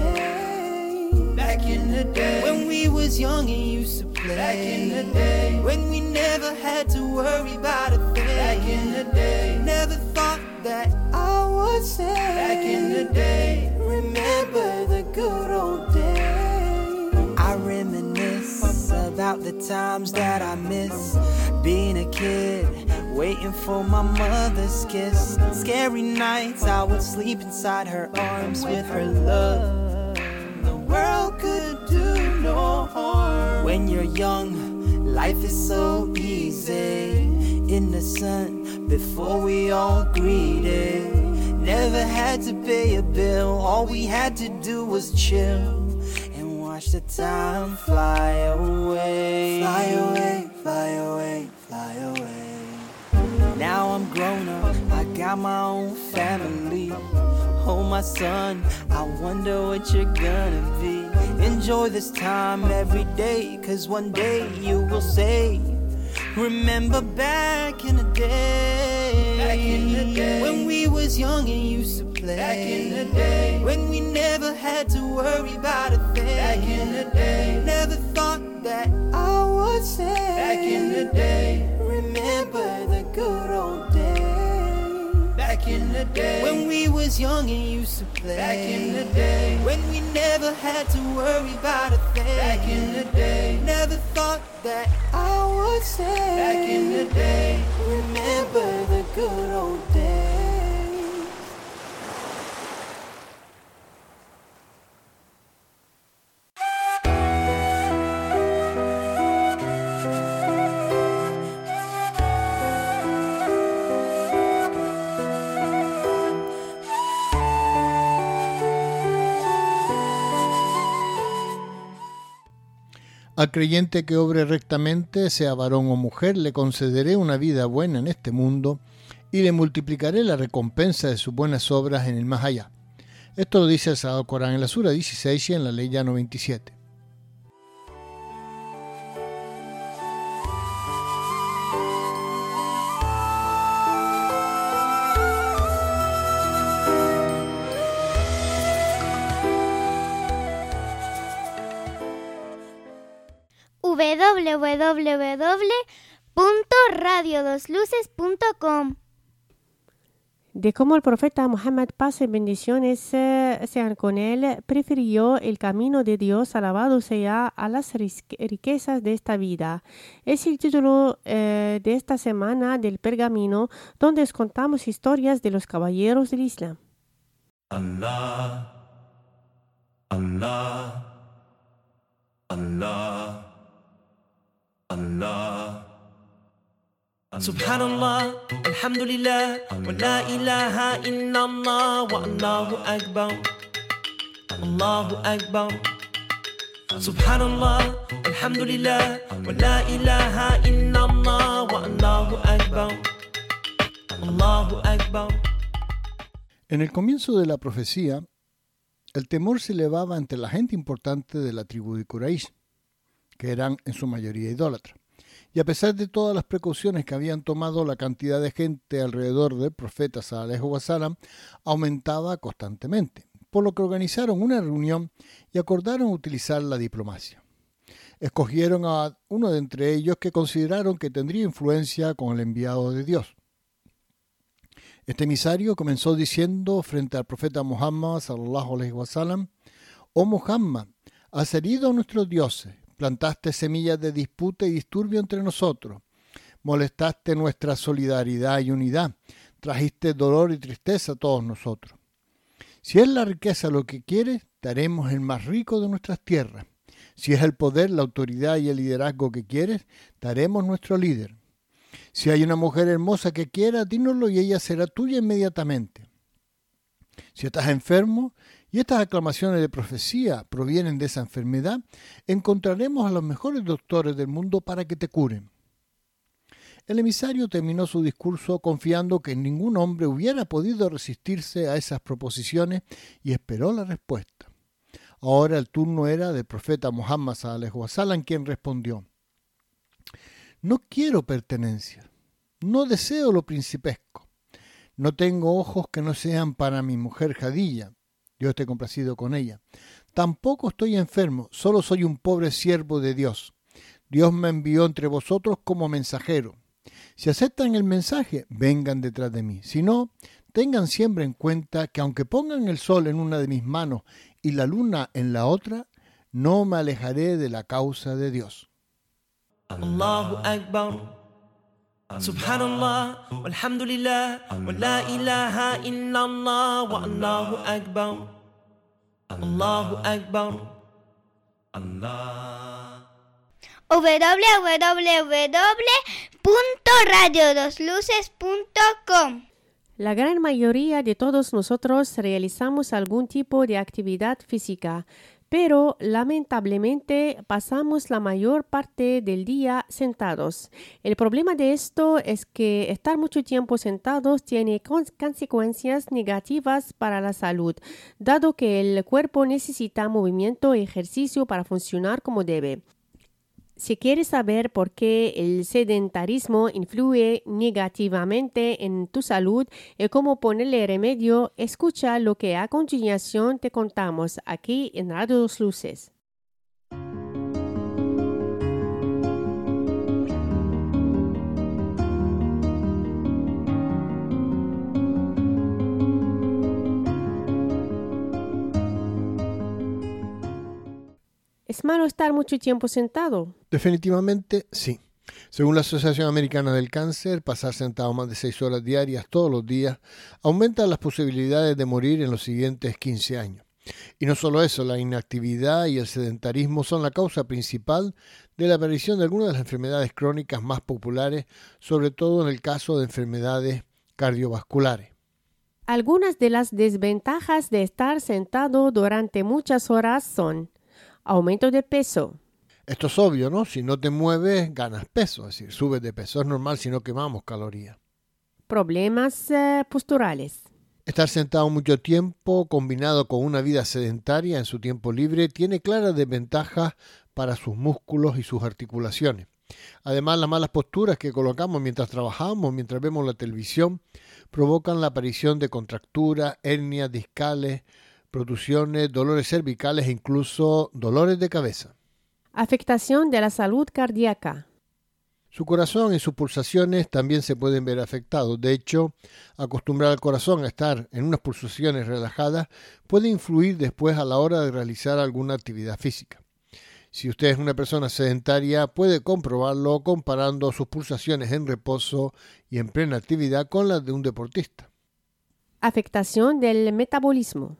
days. Back in the day, when we was young and used to play. Back in the day, when we never had to worry about a thing. Back in the day, never thought that I would say. Back in the day, remember the good old days. I reminisce about the times that I miss. Being a kid, waiting for my mother's kiss. Scary nights, I would sleep inside her arms with her love. The world could do no harm. When you're young, life is so easy. In the sun, before we all greeted. Never had to pay a bill, all we had to do was chill. And watch the time fly away. Fly away, fly away, fly away. Now I'm grown up, I got my own family. Oh my son, I wonder what you're gonna be. Enjoy this time every day, cause one day you will say, remember back in the day. Back in the day, when we was young and used to play. Back in the day, when we never had to worry about a thing. Back in the day, never thought that I would say. Back in the day, remember the good old days. Back in the day, when we was young and used to play. Back in the day, when we never had to worry about a thing. Back in the day, never thought that I would say. Back in the day, remember the good old days. Al creyente que obre rectamente, sea varón o mujer, le concederé una vida buena en este mundo y le multiplicaré la recompensa de sus buenas obras en el más allá. Esto lo dice el Sagrado Corán en la Sura dieciséis y en la Ley noventa y siete. doble u doble u doble u punto radio dos luces punto com. De cómo el profeta Muhammad, paz y bendiciones eh, sean con él, prefirió el camino de Dios, alabado sea, a las riquezas de esta vida. Es el título eh, de esta semana del Pergamino, donde os contamos historias de los caballeros del Islam. Allah, Allah, Allah. Allah, Subhanallah, Alhamdulillah, wa la ilaha illallah, wa Allahu Akbar, Allahu Akbar. Subhanallah, Alhamdulillah, wa la ilaha illallah, wa Allahu Akbar, Allahu Akbar. En el comienzo de la profecía, el temor se elevaba entre la gente importante de la tribu de Quraysh, que eran en su mayoría idólatras. Y a pesar de todas las precauciones que habían tomado, la cantidad de gente alrededor del profeta sallallahu alaihi wasallam aumentaba constantemente, por lo que organizaron una reunión y acordaron utilizar la diplomacia. Escogieron a uno de entre ellos que consideraron que tendría influencia con el enviado de Dios. Este emisario comenzó diciendo frente al profeta Muhammad sallallahu alaihi wasallam: «Oh Muhammad, Has herido a nuestros dioses, plantaste semillas de disputa y disturbio entre nosotros, molestaste nuestra solidaridad y unidad, trajiste dolor y tristeza a todos nosotros. Si es la riqueza lo que quieres, te haremos el más rico de nuestras tierras. Si es el poder, la autoridad y el liderazgo que quieres, te haremos nuestro líder. Si hay una mujer hermosa que quiera, dínoslo y ella será tuya inmediatamente. Si estás enfermo y estas aclamaciones de profecía provienen de esa enfermedad, encontraremos a los mejores doctores del mundo para que te curen. El emisario terminó su discurso confiando que ningún hombre hubiera podido resistirse a esas proposiciones y esperó la respuesta. Ahora el turno era del profeta Muhammad sallallahu alaihi wasallam, quien respondió: no quiero pertenencia, no deseo lo principesco, no tengo ojos que no sean para mi mujer Jadilla, Dios esté complacido con ella, tampoco estoy enfermo, solo soy un pobre siervo de Dios. Dios me envió entre vosotros como mensajero. Si aceptan el mensaje, vengan detrás de mí. Si no, tengan siempre en cuenta que aunque pongan el sol en una de mis manos y la luna en la otra, no me alejaré de la causa de Dios. Allahu Akbar, Subhanallah, walhamdulillah, wa la ilaha illallah, wa Allahu Akbar, Allahu Akbar, Allah. w w w punto radio dos luces punto com. La gran mayoría de todos nosotros realizamos algún tipo de actividad física, pero lamentablemente pasamos la mayor parte del día sentados. El problema de esto es que estar mucho tiempo sentados tiene consecuencias negativas para la salud, dado que el cuerpo necesita movimiento y ejercicio para funcionar como debe. Si quieres saber por qué el sedentarismo influye negativamente en tu salud y cómo ponerle remedio, escucha lo que a continuación te contamos aquí en Radio Dos Luces. ¿Es malo estar mucho tiempo sentado? Definitivamente sí. Según la Asociación Americana del Cáncer, pasar sentado más de seis horas diarias todos los días aumenta las posibilidades de morir en los siguientes quince años. Y no solo eso, la inactividad y el sedentarismo son la causa principal de la aparición de algunas de las enfermedades crónicas más populares, sobre todo en el caso de enfermedades cardiovasculares. Algunas de las desventajas de estar sentado durante muchas horas son: aumento de peso. Esto es obvio, ¿no? Si no te mueves, ganas peso, es decir, subes de peso. Es normal si no quemamos calorías. Problemas eh, posturales. Estar sentado mucho tiempo, combinado con una vida sedentaria en su tiempo libre, tiene claras desventajas para sus músculos y sus articulaciones. Además, las malas posturas que colocamos mientras trabajamos, mientras vemos la televisión, provocan la aparición de contracturas, hernias discales, protrusiones, dolores cervicales e incluso dolores de cabeza. Afectación de la salud cardíaca. Su corazón y sus pulsaciones también se pueden ver afectados. De hecho, acostumbrar al corazón a estar en unas pulsaciones relajadas puede influir después a la hora de realizar alguna actividad física. Si usted es una persona sedentaria, puede comprobarlo comparando sus pulsaciones en reposo y en plena actividad con las de un deportista. Afectación del metabolismo.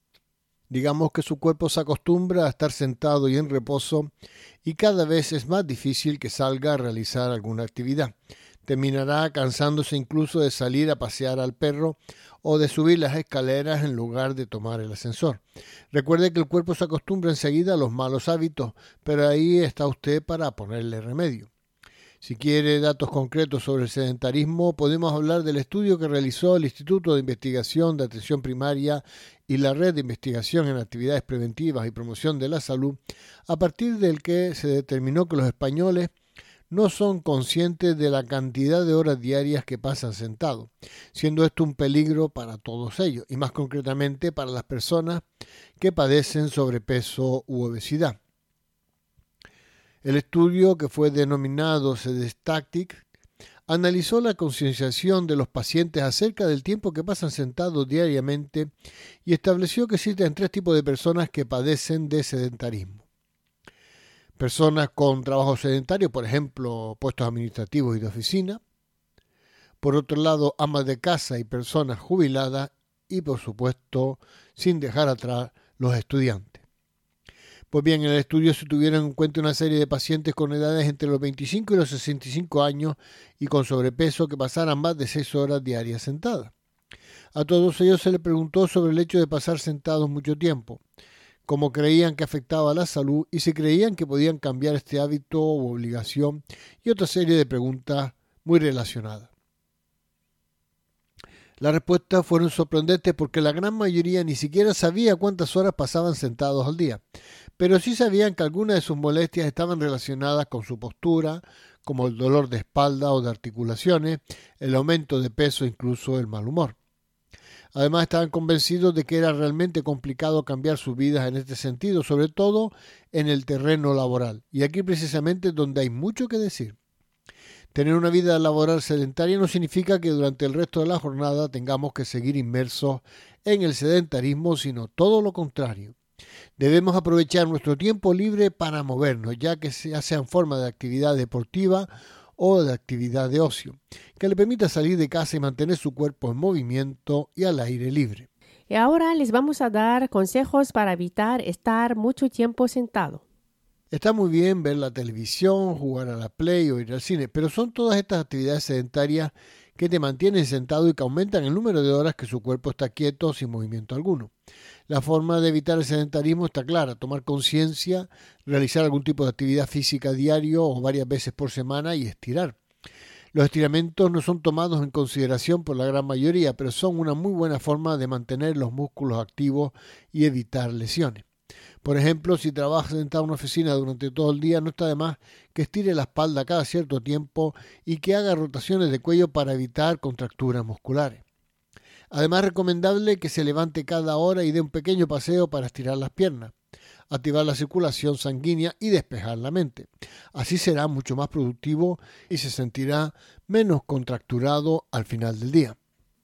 Digamos que su cuerpo se acostumbra a estar sentado y en reposo y cada vez es más difícil que salga a realizar alguna actividad. Terminará cansándose incluso de salir a pasear al perro o de subir las escaleras en lugar de tomar el ascensor. Recuerde que el cuerpo se acostumbra enseguida a los malos hábitos, pero ahí está usted para ponerle remedio. Si quiere datos concretos sobre el sedentarismo, podemos hablar del estudio que realizó el Instituto de Investigación de Atención Primaria y la Red de Investigación en Actividades Preventivas y Promoción de la Salud, a partir del que se determinó que los españoles no son conscientes de la cantidad de horas diarias que pasan sentados, siendo esto un peligro para todos ellos, y más concretamente para las personas que padecen sobrepeso u obesidad. El estudio, que fue denominado SEDESTATIC, analizó la concienciación de los pacientes acerca del tiempo que pasan sentados diariamente y estableció que existen tres tipos de personas que padecen de sedentarismo. Personas con trabajo sedentario, por ejemplo, puestos administrativos y de oficina. Por otro lado, amas de casa y personas jubiladas. Y, por supuesto, sin dejar atrás los estudiantes. Pues bien, en el estudio se tuvieron en cuenta una serie de pacientes con edades entre los veinticinco y los sesenta y cinco años y con sobrepeso que pasaran más de seis horas diarias sentadas. A todos ellos se les preguntó sobre el hecho de pasar sentados mucho tiempo, cómo creían que afectaba a la salud y si creían que podían cambiar este hábito u obligación y otra serie de preguntas muy relacionadas. Las respuestas fueron sorprendentes porque la gran mayoría ni siquiera sabía cuántas horas pasaban sentados al día, pero sí sabían que algunas de sus molestias estaban relacionadas con su postura, como el dolor de espalda o de articulaciones, el aumento de peso e incluso el mal humor. Además, estaban convencidos de que era realmente complicado cambiar sus vidas en este sentido, sobre todo en el terreno laboral, y aquí precisamente es donde hay mucho que decir. Tener una vida laboral sedentaria no significa que durante el resto de la jornada tengamos que seguir inmersos en el sedentarismo, sino todo lo contrario. Debemos aprovechar nuestro tiempo libre para movernos, ya que sea en forma de actividad deportiva o de actividad de ocio, que le permita salir de casa y mantener su cuerpo en movimiento y al aire libre. Y ahora les vamos a dar consejos para evitar estar mucho tiempo sentado. Está muy bien ver la televisión, jugar a la Play o ir al cine, pero son todas estas actividades sedentarias que te mantienen sentado y que aumentan el número de horas que su cuerpo está quieto sin movimiento alguno. La forma de evitar el sedentarismo está clara: tomar conciencia, realizar algún tipo de actividad física diario o varias veces por semana y estirar. Los estiramientos no son tomados en consideración por la gran mayoría, pero son una muy buena forma de mantener los músculos activos y evitar lesiones. Por ejemplo, si trabajas sentado en una oficina durante todo el día, no está de más que estire la espalda cada cierto tiempo y que haga rotaciones de cuello para evitar contracturas musculares. Además, es recomendable que se levante cada hora y dé un pequeño paseo para estirar las piernas, activar la circulación sanguínea y despejar la mente. Así será mucho más productivo y se sentirá menos contracturado al final del día.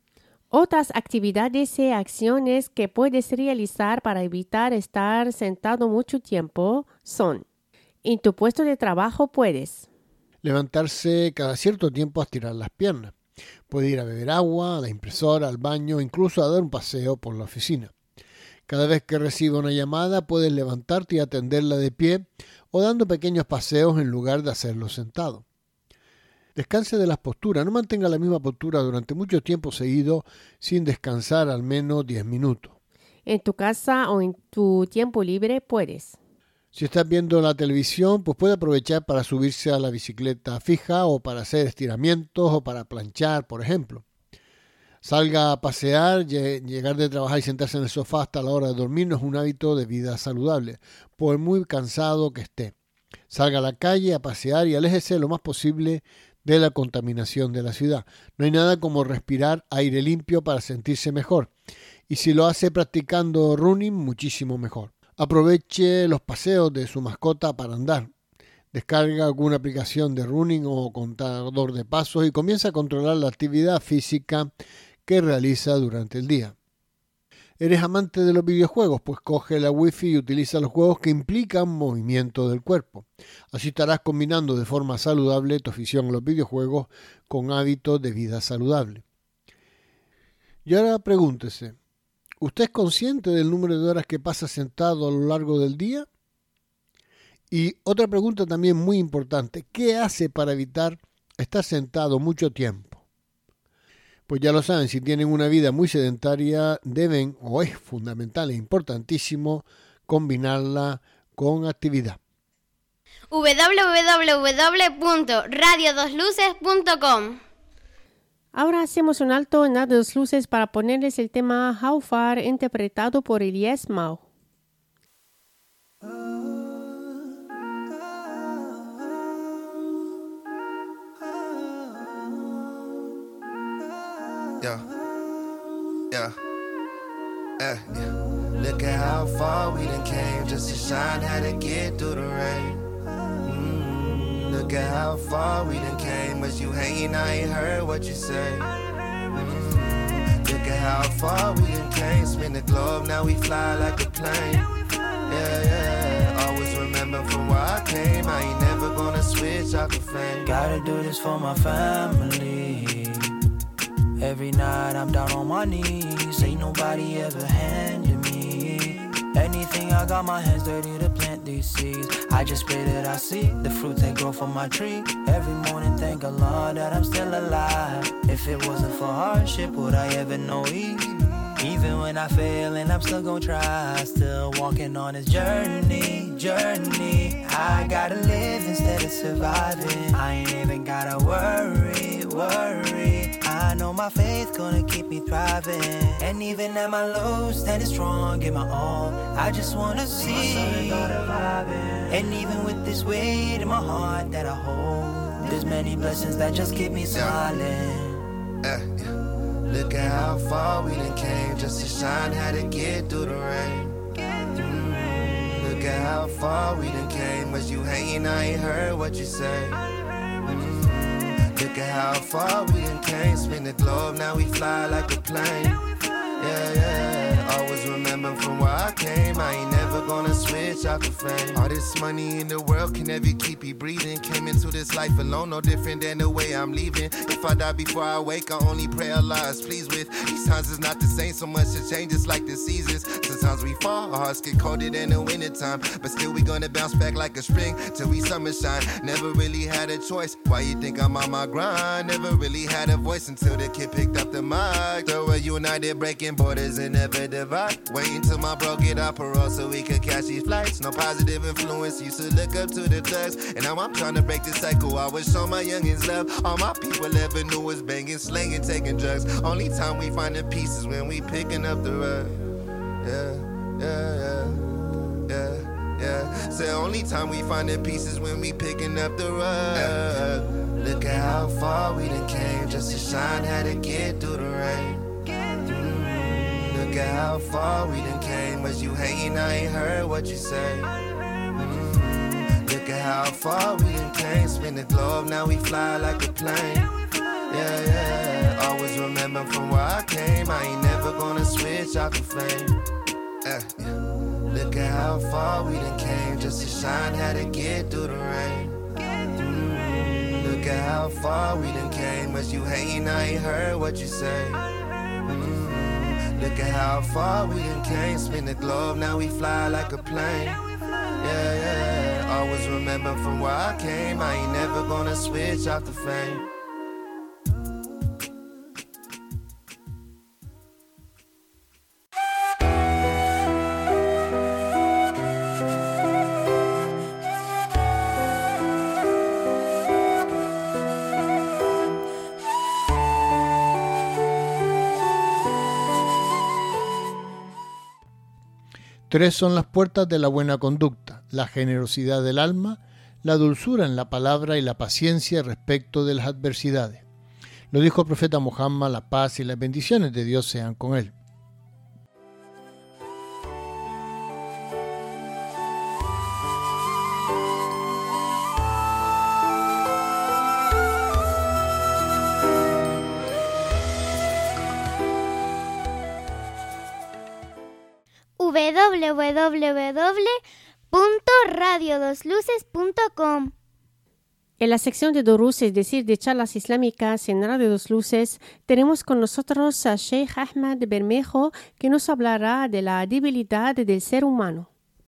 Otras actividades y acciones que puedes realizar para evitar estar sentado mucho tiempo son: en tu puesto de trabajo puedes levantarse cada cierto tiempo a estirar las piernas. Puede ir a beber agua, a la impresora, al baño, incluso a dar un paseo por la oficina. Cada vez que reciba una llamada puedes levantarte y atenderla de pie o dando pequeños paseos en lugar de hacerlo sentado. Descanse de las posturas, no mantenga la misma postura durante mucho tiempo seguido sin descansar al menos diez minutos. En tu casa o en tu tiempo libre puedes. Si estás viendo la televisión, pues puede aprovechar para subirse a la bicicleta fija o para hacer estiramientos o para planchar, por ejemplo. Salga a pasear, llegar de trabajar y sentarse en el sofá hasta la hora de dormir no es un hábito de vida saludable, por muy cansado que esté. Salga a la calle a pasear y aléjese lo más posible de la contaminación de la ciudad. No hay nada como respirar aire limpio para sentirse mejor. Y si lo hace practicando running, muchísimo mejor. Aproveche los paseos de su mascota para andar. Descarga alguna aplicación de running o contador de pasos y comienza a controlar la actividad física que realiza durante el día. ¿Eres amante de los videojuegos? Pues coge la Wi-Fi y utiliza los juegos que implican movimiento del cuerpo. Así estarás combinando de forma saludable tu afición a los videojuegos con hábitos de vida saludable. Y ahora pregúntese, ¿usted es consciente del número de horas que pasa sentado a lo largo del día? Y otra pregunta también muy importante, ¿qué hace para evitar estar sentado mucho tiempo? Pues ya lo saben, si tienen una vida muy sedentaria, deben, o es fundamental e importantísimo, combinarla con actividad. w w w punto radio dos luces punto com. Ahora hacemos un alto en Radio Dos Luces para ponerles el tema How Far, interpretado por Elias Mao. Yeah, yeah, yeah, yeah. Look at how far we done came just to shine, had to get through the rain. Mm, look Look at how far we done came. Was you hanging? I ain't heard what you say. Mm. Look at how far we done came. Spin the globe, now we fly like a plane. Yeah, yeah. Always remember from where I came. I ain't never gonna switch out the fame. Gotta do this for my family. Every night I'm down on my knees. Ain't nobody ever handed me anything. I got my hands dirty to plant these seeds. I just pray that I see the fruit that grow from my tree. Every morning thank Allah that I'm still alive. If it wasn't for hardship, would I ever know ease? Even when I fail and I'm still gon' try, still walking on this journey, journey. I gotta live instead of surviving. I ain't even gotta worry, worry. I know my faith gonna keep me thriving. And even at my lows, standing strong, give my all. I just wanna see. And even with this weight in my heart that I hold, there's many blessings that just keep me smiling. Yeah. Uh, yeah. Look at how far we done came just to shine, had to get through the rain. Mm. Look at how far we done came. Was you hanging? I ain't heard what you say. Mm. Look at how far we done came. Spin the globe, now we fly like a plane. Yeah, yeah. Always remember from where I came. I ain't never gonna switch out the fame. All this money in the world can never keep you breathing. Came into this life alone, no different than the way I'm leaving. If I die before I wake, I only pray Allah is pleased with. These times is not the same, so much to change, just like the seasons. Sometimes we fall, our hearts get colder than the winter time, but still we gonna bounce back like a spring till we summer shine. Never really had a choice. Why you think I'm on my grind? Never really had a voice until the kid picked up the mic. So we're united, breaking borders and never divide. Waiting till my bro get up parole so we could catch these flights. No positive influence, used to look up to the thugs, and now I'm trying to break the cycle. I wish all my youngins love. All my people ever knew was banging, slanging, taking drugs. Only time we find the pieces when we picking up the rug. Yeah, yeah, yeah, yeah, yeah. Say only time we find the pieces when we picking up the rug. Look at how far we done came just to shine, had to get through the rain. Look at how far we done came. Was you hanging? I ain't heard what you say. Mm. Look at how far we done came. Spin the globe, now we fly like a plane. Yeah, yeah. Always remember from where I came. I ain't never gonna switch out the flame. Uh, yeah. Look at how far we done came just to shine, had to get through the rain. Mm. Look at how far we done came. Was you hanging? I ain't heard what you say. Mm. Look at how far we done came. Spin the globe, now we fly like a plane. Yeah, yeah. Always remember from where I came. I ain't never gonna switch out the fame. Tres son las puertas de la buena conducta: la generosidad del alma, la dulzura en la palabra y la paciencia respecto de las adversidades. Lo dijo el profeta Muhammad, la paz y las bendiciones de Dios sean con él. doble u doble u doble u punto radio dos luces punto com. En la sección de Durus, es decir, de charlas islámicas en Radio Dos Luces, tenemos con nosotros a Sheikh Ahmed Bermejo, que nos hablará de la debilidad del ser humano.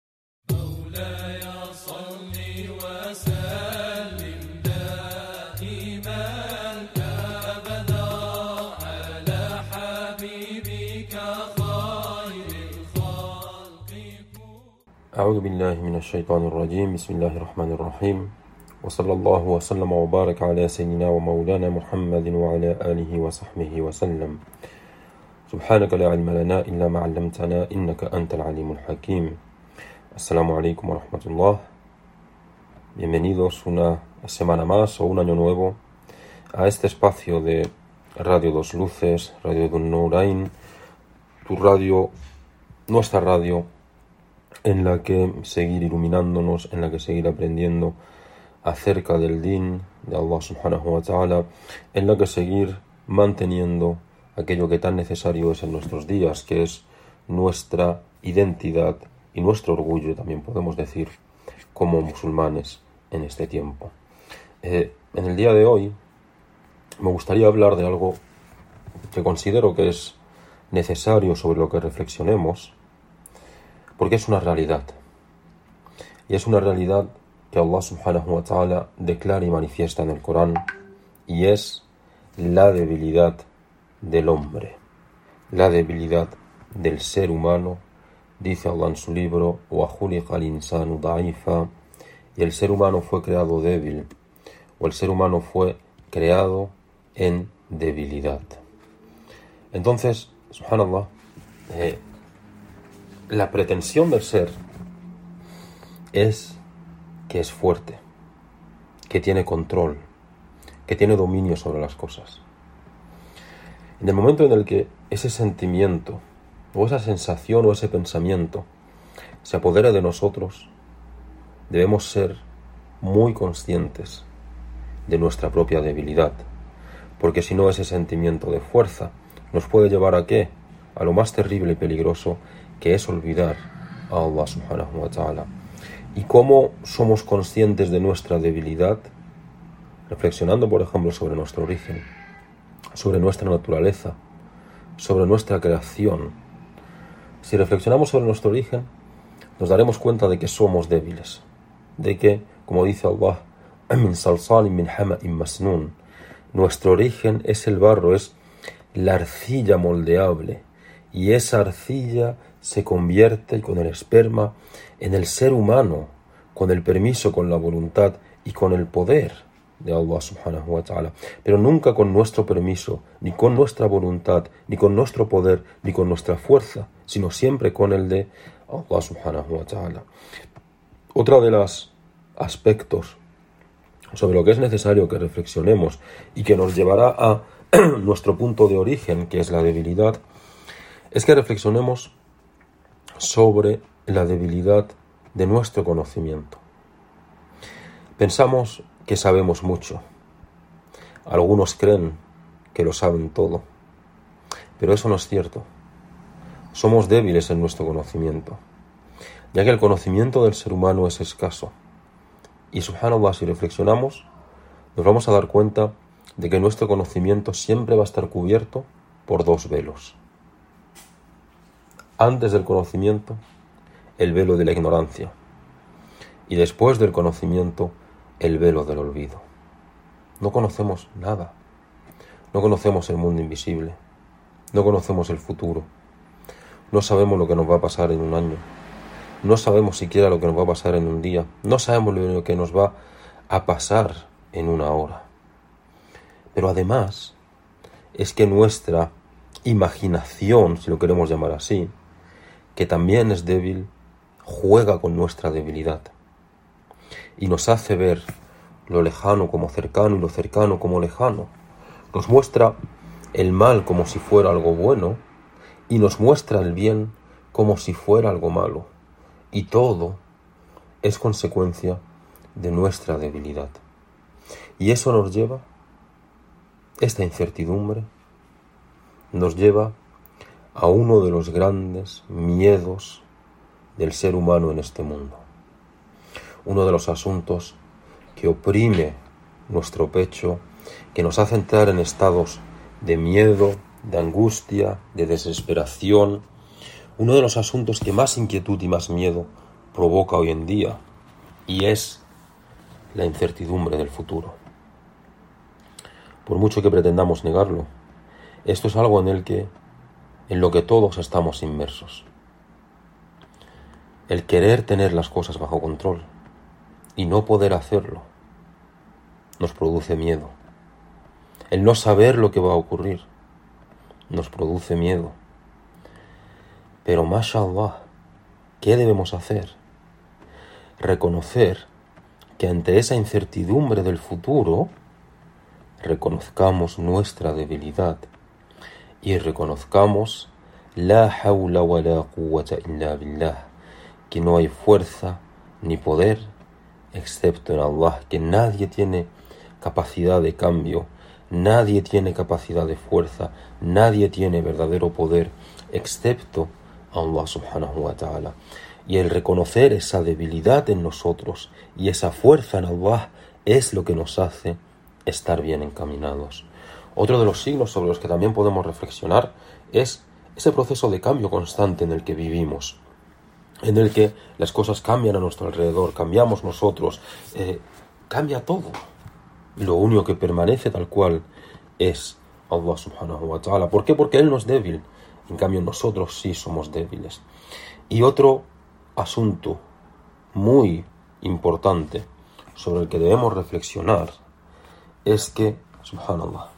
أعوذ بالله من الشيطان الرجيم بسم الله الرحمن الرحيم وصلى الله وسلم وبارك على سيدنا ومولانا محمد وعلى آله وصحبه وسلم سبحانك لا علم لنا إلا ما علمتنا إنك أنت العليم الحكيم. Assalamu alaikum wa rahmatullah. Bienvenidos una semana más o un año nuevo a este espacio de Radio Dos Luces, Radio Dun Nourain, tu radio, nuestra radio, en la que seguir iluminándonos, en la que seguir aprendiendo acerca del din de Allah subhanahu wa ta'ala, en la que seguir manteniendo aquello que tan necesario es en nuestros días, que es nuestra identidad y nuestro orgullo, también podemos decir, como musulmanes en este tiempo. Eh, en el día de hoy me gustaría hablar de algo que considero que es necesario sobre lo que reflexionemos, porque es una realidad. Y es una realidad que Allah subhanahu wa ta'ala declara y manifiesta en el Corán, y es la debilidad del hombre, la debilidad del ser humano. Dice Allah en su libro: "Wa khuliqa al-insanu da'ifa", y el ser humano fue creado débil, o el ser humano fue creado en debilidad. Entonces, subhanallah, eh, la pretensión del ser es que es fuerte, que tiene control, que tiene dominio sobre las cosas. En el momento en el que ese sentimiento, o esa sensación, o ese pensamiento se apodera de nosotros, debemos ser muy conscientes de nuestra propia debilidad, porque si no, ese sentimiento de fuerza nos puede llevar a ¿qué? A lo más terrible y peligroso, que es olvidar a Allah subhanahu wa ta'ala. ¿Y cómo somos conscientes de nuestra debilidad? Reflexionando, por ejemplo, sobre nuestro origen, sobre nuestra naturaleza, sobre nuestra creación. Si reflexionamos sobre nuestro origen, nos daremos cuenta de que somos débiles, de que, como dice Allah, min salsalin min hama'in masnun, nuestro origen es el barro, es la arcilla moldeable, y esa arcilla se convierte con el esperma en el ser humano, con el permiso, con la voluntad y con el poder de Allah subhanahu wa ta'ala, pero nunca con nuestro permiso, ni con nuestra voluntad, ni con nuestro poder, ni con nuestra fuerza, sino siempre con el de Allah subhanahu wa ta'ala. Otra de los aspectos sobre lo que es necesario que reflexionemos y que nos llevará a nuestro punto de origen, que es la debilidad, es que reflexionemos sobre la debilidad de nuestro conocimiento. Pensamos que sabemos mucho. Algunos creen que lo saben todo, pero eso no es cierto. Somos débiles en nuestro conocimiento, ya que el conocimiento del ser humano es escaso. Y subhanallah, si reflexionamos, nos vamos a dar cuenta de que nuestro conocimiento siempre va a estar cubierto por dos velos. Antes del conocimiento, el velo de la ignorancia, y después del conocimiento, el velo del olvido. No conocemos nada. No conocemos el mundo invisible. No conocemos el futuro. No sabemos lo que nos va a pasar en un año. No sabemos siquiera lo que nos va a pasar en un día. No sabemos lo que nos va a pasar en una hora. Pero además, es que nuestra imaginación, si lo queremos llamar así, que también es débil, juega con nuestra debilidad y nos hace ver lo lejano como cercano y lo cercano como lejano. Nos muestra el mal como si fuera algo bueno y nos muestra el bien como si fuera algo malo. Y todo es consecuencia de nuestra debilidad. Y eso nos lleva, esta incertidumbre, nos lleva a uno de los grandes miedos del ser humano en este mundo. Uno de los asuntos que oprime nuestro pecho, que nos hace entrar en estados de miedo, de angustia, de desesperación. Uno de los asuntos que más inquietud y más miedo provoca hoy en día, y es la incertidumbre del futuro. Por mucho que pretendamos negarlo, esto es algo en el que, en lo que todos estamos inmersos. El querer tener las cosas bajo control y no poder hacerlo nos produce miedo. El no saber lo que va a ocurrir nos produce miedo. Pero mashallah, ¿qué debemos hacer? Reconocer que ante esa incertidumbre del futuro reconozcamos nuestra debilidad y reconozcamos la hawla wa la quwwata illa billah, que no hay fuerza, ni poder, excepto en Allah, que nadie tiene capacidad de cambio, nadie tiene capacidad de fuerza, nadie tiene verdadero poder, excepto Allah subhanahu wa ta'ala. Y el reconocer esa debilidad en nosotros y esa fuerza en Allah es lo que nos hace estar bien encaminados. Otro de los signos sobre los que también podemos reflexionar es ese proceso de cambio constante en el que vivimos, en el que las cosas cambian a nuestro alrededor, cambiamos nosotros, eh, cambia todo. Lo único que permanece tal cual es Allah subhanahu wa ta'ala. ¿Por qué? Porque Él no es débil, en cambio nosotros sí somos débiles. Y otro asunto muy importante sobre el que debemos reflexionar es que, subhanallah,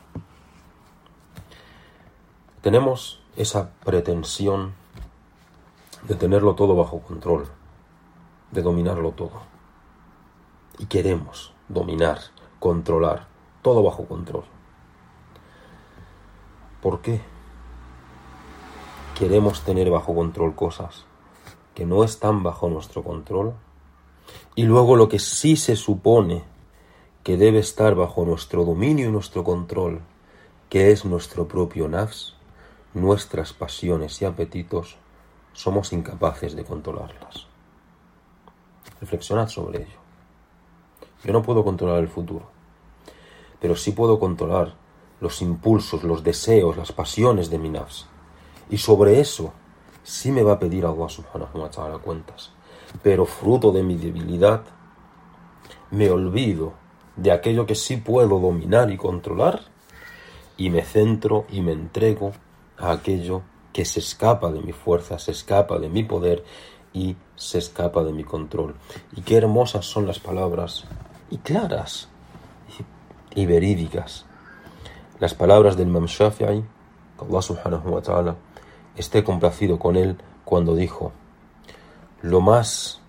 tenemos esa pretensión de tenerlo todo bajo control, de dominarlo todo. Y queremos dominar, controlar, todo bajo control. ¿Por qué? Queremos tener bajo control cosas que no están bajo nuestro control, y luego lo que sí se supone que debe estar bajo nuestro dominio y nuestro control, que es nuestro propio nafs, nuestras pasiones y apetitos, somos incapaces de controlarlas. Reflexionad sobre ello. Yo no puedo controlar el futuro, pero sí puedo controlar los impulsos, los deseos, las pasiones de mi nafs. Y sobre eso sí me va a pedir Allah subhanahu wa ta'ala cuentas. Pero fruto de mi debilidad, me olvido de aquello que sí puedo dominar y controlar, y me centro y me entrego a aquello que se escapa de mi fuerza, se escapa de mi poder y se escapa de mi control. Y qué hermosas son las palabras, y claras, y, y verídicas, las palabras del Imam Shafi'i, que Allah subhanahu wa ta'ala esté complacido con él, cuando dijo: lo más,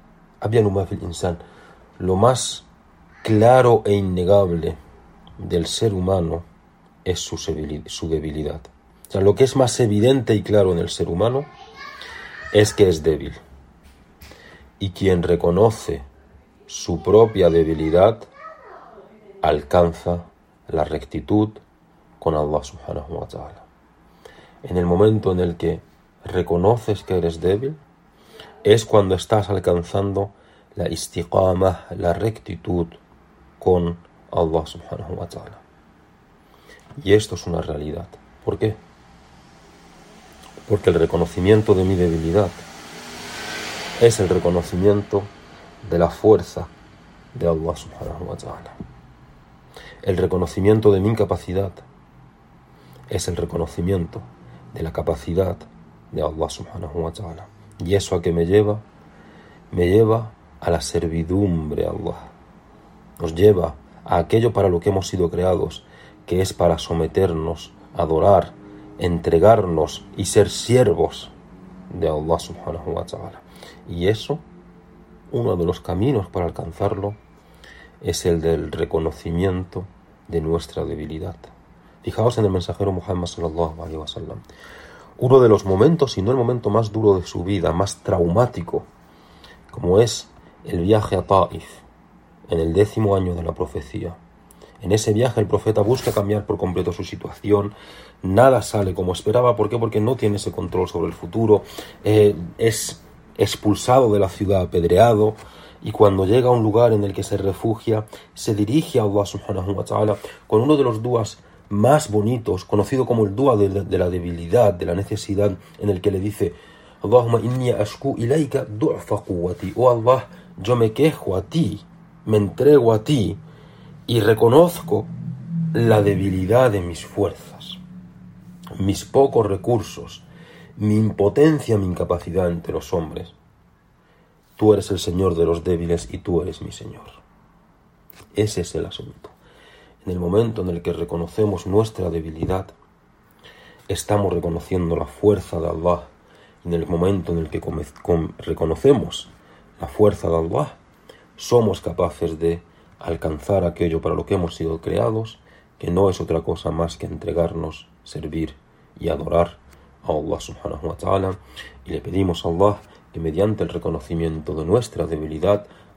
lo más claro e innegable del ser humano es su debilidad. O sea, lo que es más evidente y claro en el ser humano es que es débil. Y quien reconoce su propia debilidad alcanza la rectitud con Allah subhanahu wa ta'ala. En el momento en el que reconoces que eres débil, es cuando estás alcanzando la istiqamah, la rectitud con Allah subhanahu wa ta'ala. Y esto es una realidad. ¿Por qué? Porque el reconocimiento de mi debilidad es el reconocimiento de la fuerza de Allah subhanahu wa ta'ala. El reconocimiento de mi incapacidad es el reconocimiento de la capacidad de Allah subhanahu wa ta'ala. ¿Y eso a qué me lleva? Me lleva a la servidumbre a Allah. Nos lleva a aquello para lo que hemos sido creados, que es para someternos, adorar, entregarnos y ser siervos de Allah subhanahu wa ta'ala. Y eso, uno de los caminos para alcanzarlo, es el del reconocimiento de nuestra debilidad. Fijaos en el mensajero Muhammad sallallahu alaihi wasallam. Uno de los momentos, si no el momento más duro de su vida, más traumático, como es el viaje a Taif, en el décimo año de la profecía. En ese viaje el profeta busca cambiar por completo su situación, nada sale como esperaba. ¿Por qué? Porque no tiene ese control sobre el futuro, eh, es expulsado de la ciudad, apedreado, y cuando llega a un lugar en el que se refugia, se dirige a Allah subhanahu wa ta'ala con uno de los duas más bonitos, conocido como el dua de, de la debilidad, de la necesidad, en el que le dice: Allahumma inni ashku ilayka du'fa quwwati. Oh Allah, yo me quejo a ti, me entrego a ti y reconozco la debilidad de mis fuerzas, mis pocos recursos, mi impotencia, mi incapacidad ante los hombres. Tú eres el Señor de los débiles y tú eres mi Señor. Ese es el asunto. En el momento en el que reconocemos nuestra debilidad, estamos reconociendo la fuerza de Allah. En el momento en el que come, com, reconocemos la fuerza de Allah, somos capaces de alcanzar aquello para lo que hemos sido creados, que no es otra cosa más que entregarnos, servir y adorar a Allah subhanahu wa ta'ala. Y le pedimos a Allah que mediante el reconocimiento de nuestra debilidad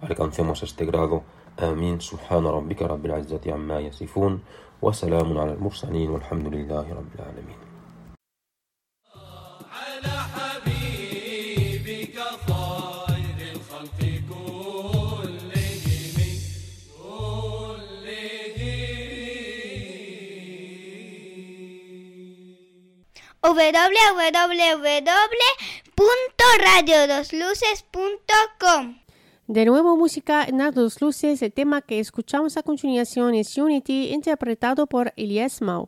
alcancemos este grado. Amin. Subhana rabbika rabbil izzati amma yasifun. Wa salamun ala al-mursalin. Walhamdulillahi rabbil alamin. w w w punto radio dos luces punto com. De nuevo, música en Radio Dos Luces. El tema que escuchamos a continuación es Unity, interpretado por Elias Mau.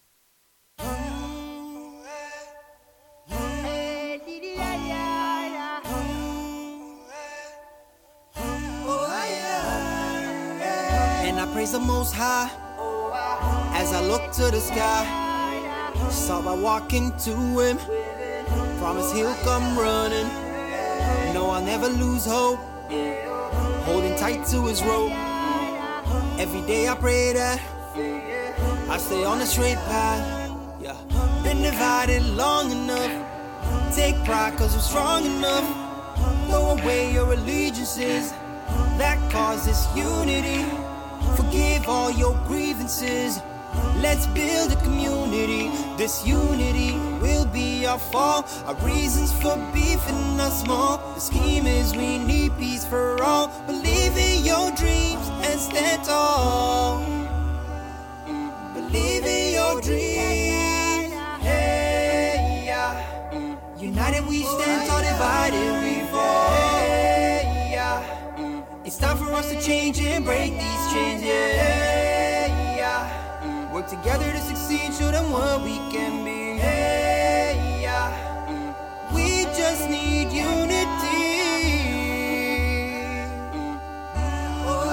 And I praise the Most High as I look to the sky. Saw by walking to him, promise he'll come running. No, I'll never lose hope, holding tight to his rope. Every day I pray that I stay on the straight path. Yeah, been divided long enough. Take pride cause I'm strong enough. Throw away your allegiances that causes unity. Forgive all your grievances. Let's build a community. This unity will be our fall. Our reasons for beefing are small. The scheme is we need peace for all. Believe in your dreams and stand tall. Believe in your dreams. Hey, yeah. United we stand, tall divided we fall. Hey, yeah. It's time for us to change and break these chains. Yeah, yeah. Work together to succeed, show them what we can be. Hey, yeah. We just need unity. Oh,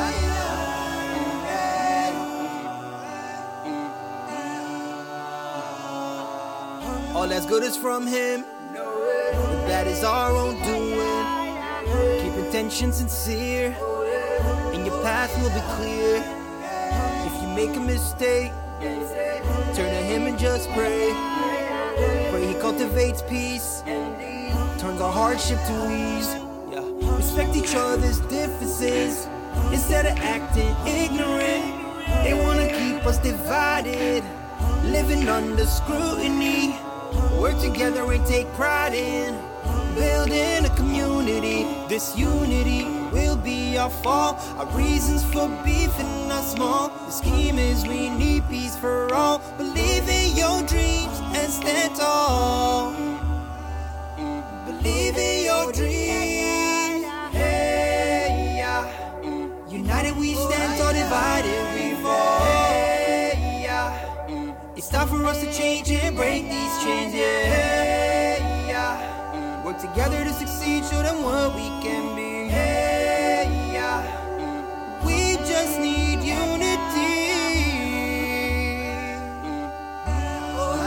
yeah. All that's good is from him. The bad is our own doing. Keep intention sincere, and your path will be clear. If you make a mistake, turn to him and just pray. Pray he cultivates peace, turns our hardship to ease. Yeah. Respect each other's differences instead of acting ignorant. They wanna keep us divided, living under scrutiny. Work together and take pride in building a community. This unity will be our fall. Our reasons for beefing are small. The scheme is we need peace for all. Believe in your dreams and stand tall. Believe in your dreams. Hey, yeah. United we stand, tall divided we fall. Hey, yeah. It's time for us to change and break these chains. Yeah, yeah. Work together to succeed, show them what we can be. Hey, yeah. We just need unity. Oh,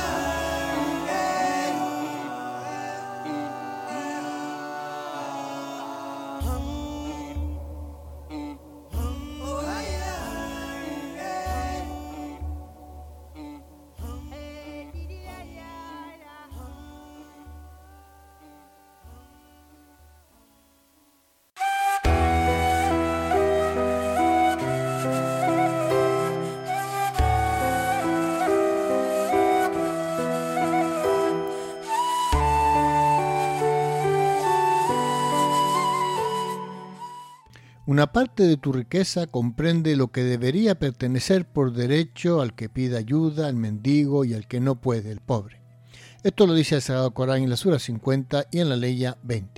Una parte de tu riqueza comprende lo que debería pertenecer por derecho al que pide ayuda, al mendigo y al que no puede, el pobre. Esto lo dice el Sagrado Corán en la Sura cincuenta y en la Leya veinte.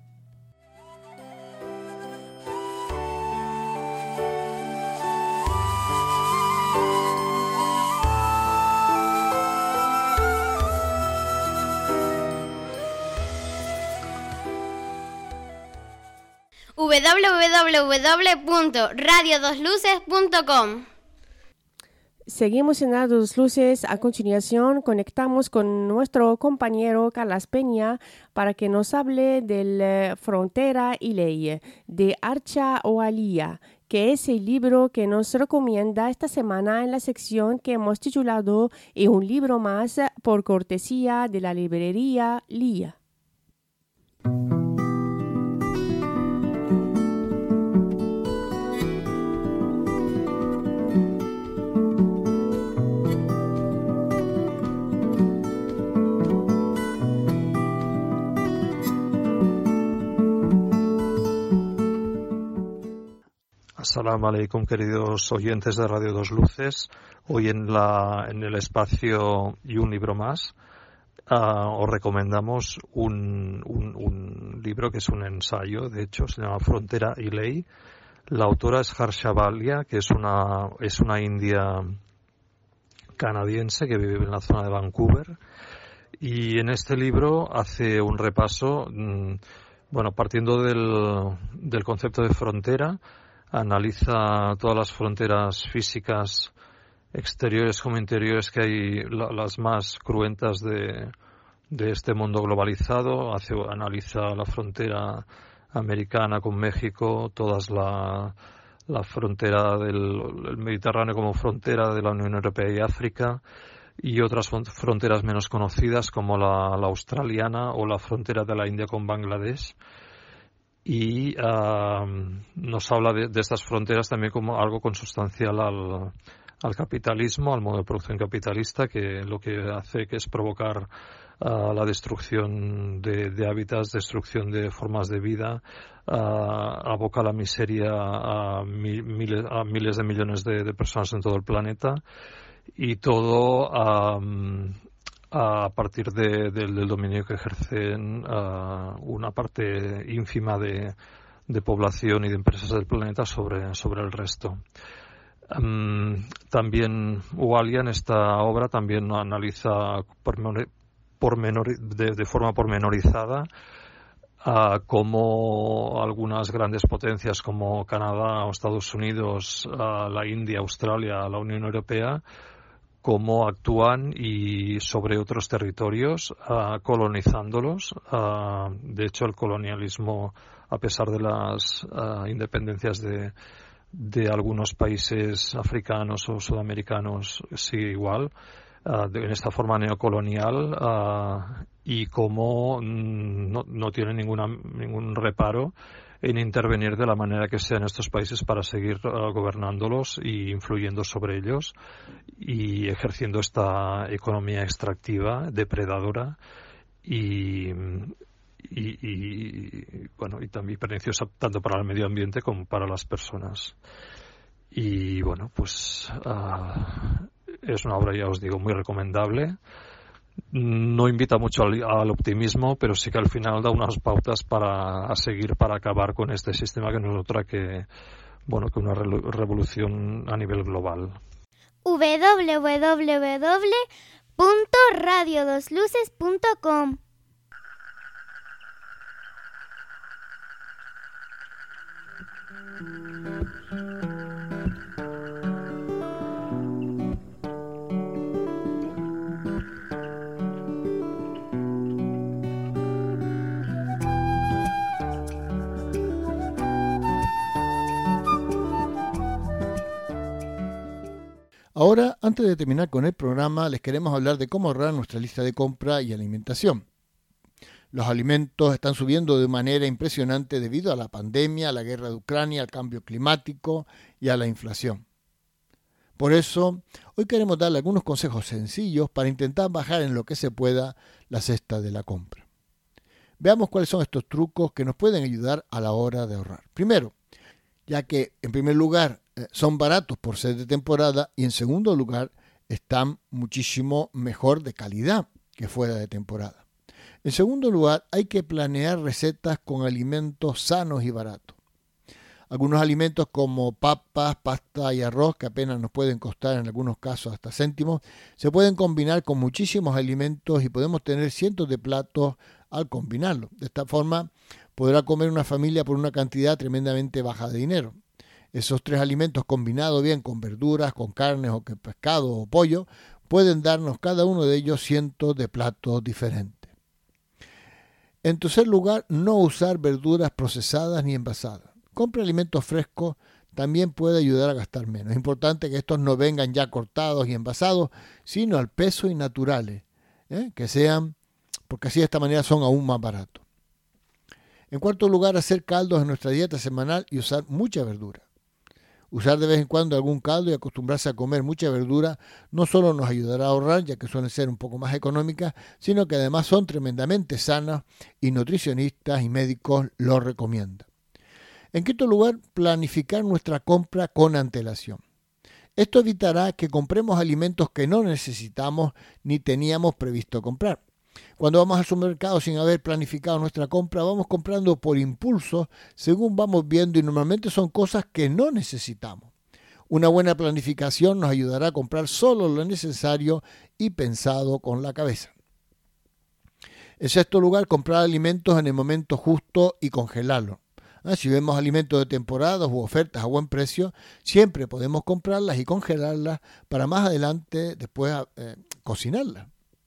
w w w punto radio dos luces punto com. Seguimos en Radio Dos Luces. A continuación conectamos con nuestro compañero Carlos Peña para que nos hable de Frontera y Ley de Archa Oalía, que es el libro que nos recomienda esta semana en la sección que hemos titulado Y un libro más, por cortesía de la librería Lía. Assalamu alaikum, queridos oyentes de Radio Dos Luces. Hoy en, la, en el espacio Y un libro más uh, os recomendamos un, un, un libro que es un ensayo, de hecho se llama Frontera y Ley. La autora es Harsha Valia, que es una, es una india canadiense que vive en la zona de Vancouver. Y en este libro hace un repaso, mmm, bueno, partiendo del, del concepto de frontera, analiza todas las fronteras físicas exteriores como interiores que hay, la, las más cruentas de, de este mundo globalizado. Hace, analiza la frontera americana con México, todas la, la frontera del el Mediterráneo como frontera de la Unión Europea y África, y otras fronteras menos conocidas como la, la australiana o la frontera de la India con Bangladesh. Y uh, nos habla de, de estas fronteras también como algo consustancial al, al capitalismo, al modo de producción capitalista, que lo que hace que es provocar uh, la destrucción de, de hábitats, destrucción de formas de vida, uh, aboca a la miseria a, mi, miles, a miles de millones de, de personas en todo el planeta, y todo um, a partir de, de, del dominio que ejercen uh, una parte ínfima de, de población y de empresas del planeta sobre, sobre el resto. Um, también Walia en esta obra también analiza pormenor, pormenor, de, de forma pormenorizada uh, cómo algunas grandes potencias como Canadá o Estados Unidos, uh, la India, Australia, la Unión Europea, cómo actúan y sobre otros territorios, uh, colonizándolos. Uh, de hecho, el colonialismo, a pesar de las uh, independencias de, de algunos países africanos o sudamericanos, sigue igual, uh, de, en esta forma neocolonial, uh, y cómo mm, no, no tiene ninguna, ningún reparo en intervenir de la manera que sea en estos países para seguir uh, gobernándolos y influyendo sobre ellos y ejerciendo esta economía extractiva, depredadora y, y, y bueno, y también perniciosa tanto para el medio ambiente como para las personas. Y bueno, pues uh, es una obra, ya os digo, muy recomendable. No invita mucho al, al optimismo, pero sí que al final da unas pautas para a seguir para acabar con este sistema que no es otra que, bueno, que una re, revolución a nivel global. doble u doble u doble u punto radio dos luces punto com. Ahora, antes de terminar con el programa, les queremos hablar de cómo ahorrar nuestra lista de compra y alimentación. Los alimentos están subiendo de manera impresionante debido a la pandemia, a la guerra de Ucrania, al cambio climático y a la inflación. Por eso, hoy queremos darle algunos consejos sencillos para intentar bajar en lo que se pueda la cesta de la compra. Veamos cuáles son estos trucos que nos pueden ayudar a la hora de ahorrar. Primero, ya que en primer lugar eh, son baratos por ser de temporada y en segundo lugar están muchísimo mejor de calidad que fuera de temporada. En segundo lugar, hay que planear recetas con alimentos sanos y baratos. Algunos alimentos como papas, pasta y arroz, que apenas nos pueden costar en algunos casos hasta céntimos, se pueden combinar con muchísimos alimentos y podemos tener cientos de platos al combinarlos. De esta forma podrá comer una familia por una cantidad tremendamente baja de dinero. Esos tres alimentos combinados bien con verduras, con carnes o con pescado o pollo, pueden darnos cada uno de ellos cientos de platos diferentes. En tercer lugar, no usar verduras procesadas ni envasadas. Compre alimentos frescos, también puede ayudar a gastar menos. Es importante que estos no vengan ya cortados y envasados, sino al peso y naturales, ¿eh? que sean, porque así de esta manera son aún más baratos. En cuarto lugar, hacer caldos en nuestra dieta semanal y usar mucha verdura. Usar de vez en cuando algún caldo y acostumbrarse a comer mucha verdura no solo nos ayudará a ahorrar, ya que suelen ser un poco más económicas, sino que además son tremendamente sanas y nutricionistas y médicos lo recomiendan. En quinto lugar, planificar nuestra compra con antelación. Esto evitará que compremos alimentos que no necesitamos ni teníamos previsto comprar. Cuando vamos al supermercado sin haber planificado nuestra compra, vamos comprando por impulso según vamos viendo y normalmente son cosas que no necesitamos. Una buena planificación nos ayudará a comprar solo lo necesario y pensado con la cabeza. En sexto lugar, comprar alimentos en el momento justo y congelarlos. Ah, si vemos alimentos de temporada u ofertas a buen precio, siempre podemos comprarlas y congelarlas para más adelante después eh, cocinarlas.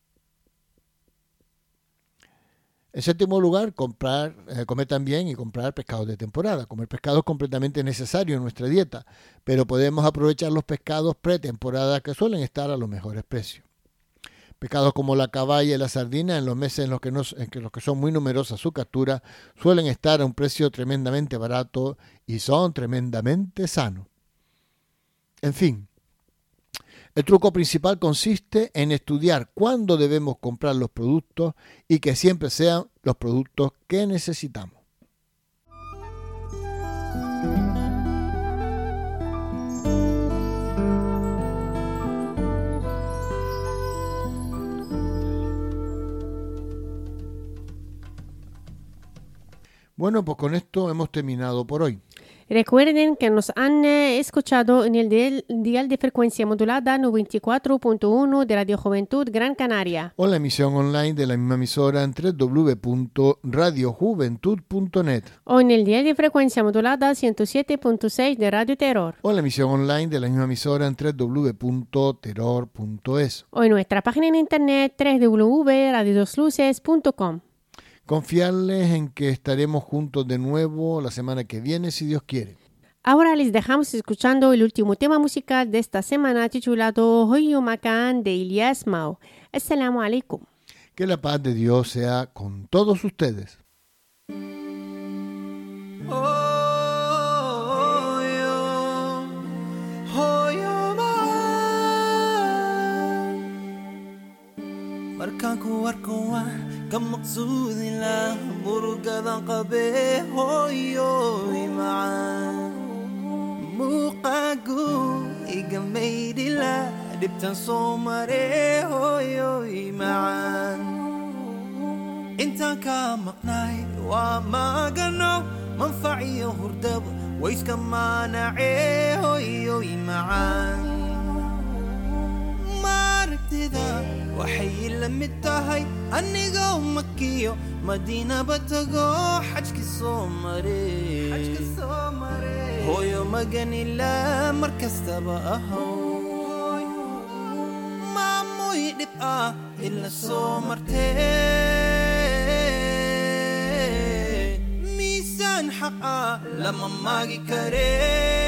En séptimo lugar, comprar, eh, comer también y comprar pescados de temporada. Comer pescado es completamente necesario en nuestra dieta, pero podemos aprovechar los pescados pretemporada que suelen estar a los mejores precios. Pescados como la caballa y la sardina, en los meses en los que, no, en que los que son muy numerosas su captura, suelen estar a un precio tremendamente barato y son tremendamente sanos. En fin, el truco principal consiste en estudiar cuándo debemos comprar los productos y que siempre sean los productos que necesitamos. Bueno, pues con esto hemos terminado por hoy. Recuerden que nos han eh, escuchado en el dial, dial de frecuencia modulada noventa y cuatro punto uno de Radio Juventud Gran Canaria. O la emisión online de la misma emisora en doble u doble u doble u punto radio juventud punto net. O en el dial de frecuencia modulada ciento siete punto seis de Radio Terror. O la emisión online de la misma emisora en doble u doble u doble u punto terror punto es. O en nuestra página en internet doble u doble u doble u punto radio dos luces punto com. Confiarles en que estaremos juntos de nuevo la semana que viene, si Dios quiere. Ahora les dejamos escuchando el último tema musical de esta semana titulado Hoyo Makan de Ilyas Mao. Assalamu alaikum. Que la paz de Dios sea con todos ustedes. Markanku warkuwa kamaqsuudila murugadan qabe hoyoy macaan muuqaagu iga maydhila dhibtan soo mare hoyoy macaan intaan ka maqnaay waa magano manfaciyo hurdaba wayska maanace hoyoy macaan maaragtida waxay la mid tahay anigoo makiyo madiina batago xajki soo mare hooyo maganila markastaba ahow maamoy dhib ah ila soo martee miisaan xaq ah lama maagi karee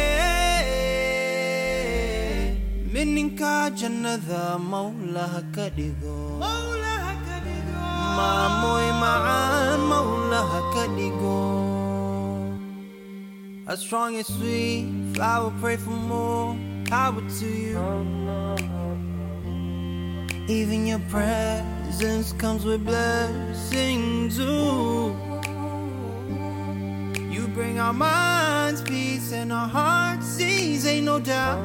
mininka jannada mawlaha ka dhigo maamoy macaan mawlaha ka dhigo as strong as sweet I will pray for more power to you even your presence comes with blessings too you bring our minds peace and our hearts ease ain't no doubt.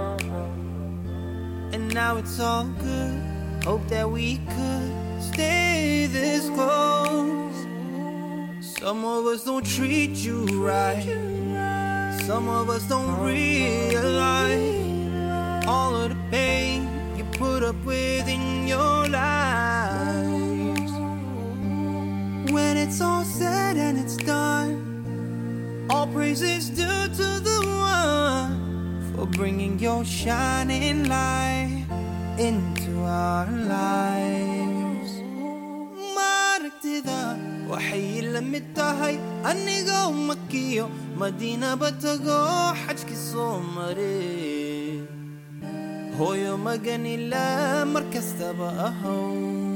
And now it's all good. Hope that we could stay this close. Some of us don't treat you right. Some of us don't realize all of the pain you put up with in your lives. When it's all said and it's done, all praise is due to the one for bringing your shining light into our lives. Maragtida waxay la mid tahay anigoo makiyo madiina batago xajki soo mare hooyo maganila markastaba ahow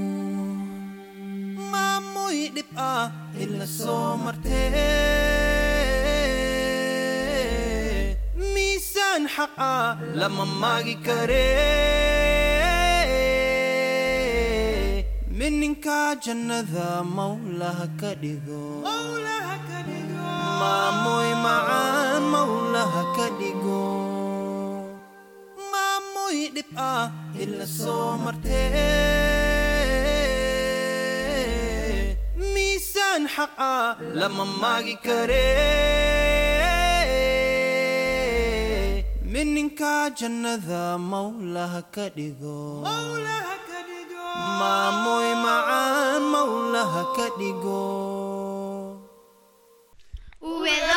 maamoy dhib ah ila soo martee حقا لما ماجي كري منك جنة ذا مولاها كديغو maamoy macaan mawlaha ka dhigo maamoy dhib ah ila soo martee miisaan xaq ah lama maagi karee mininka jannada mawlaha ka dhigo maamoy macaan mawlaha ka dhigo W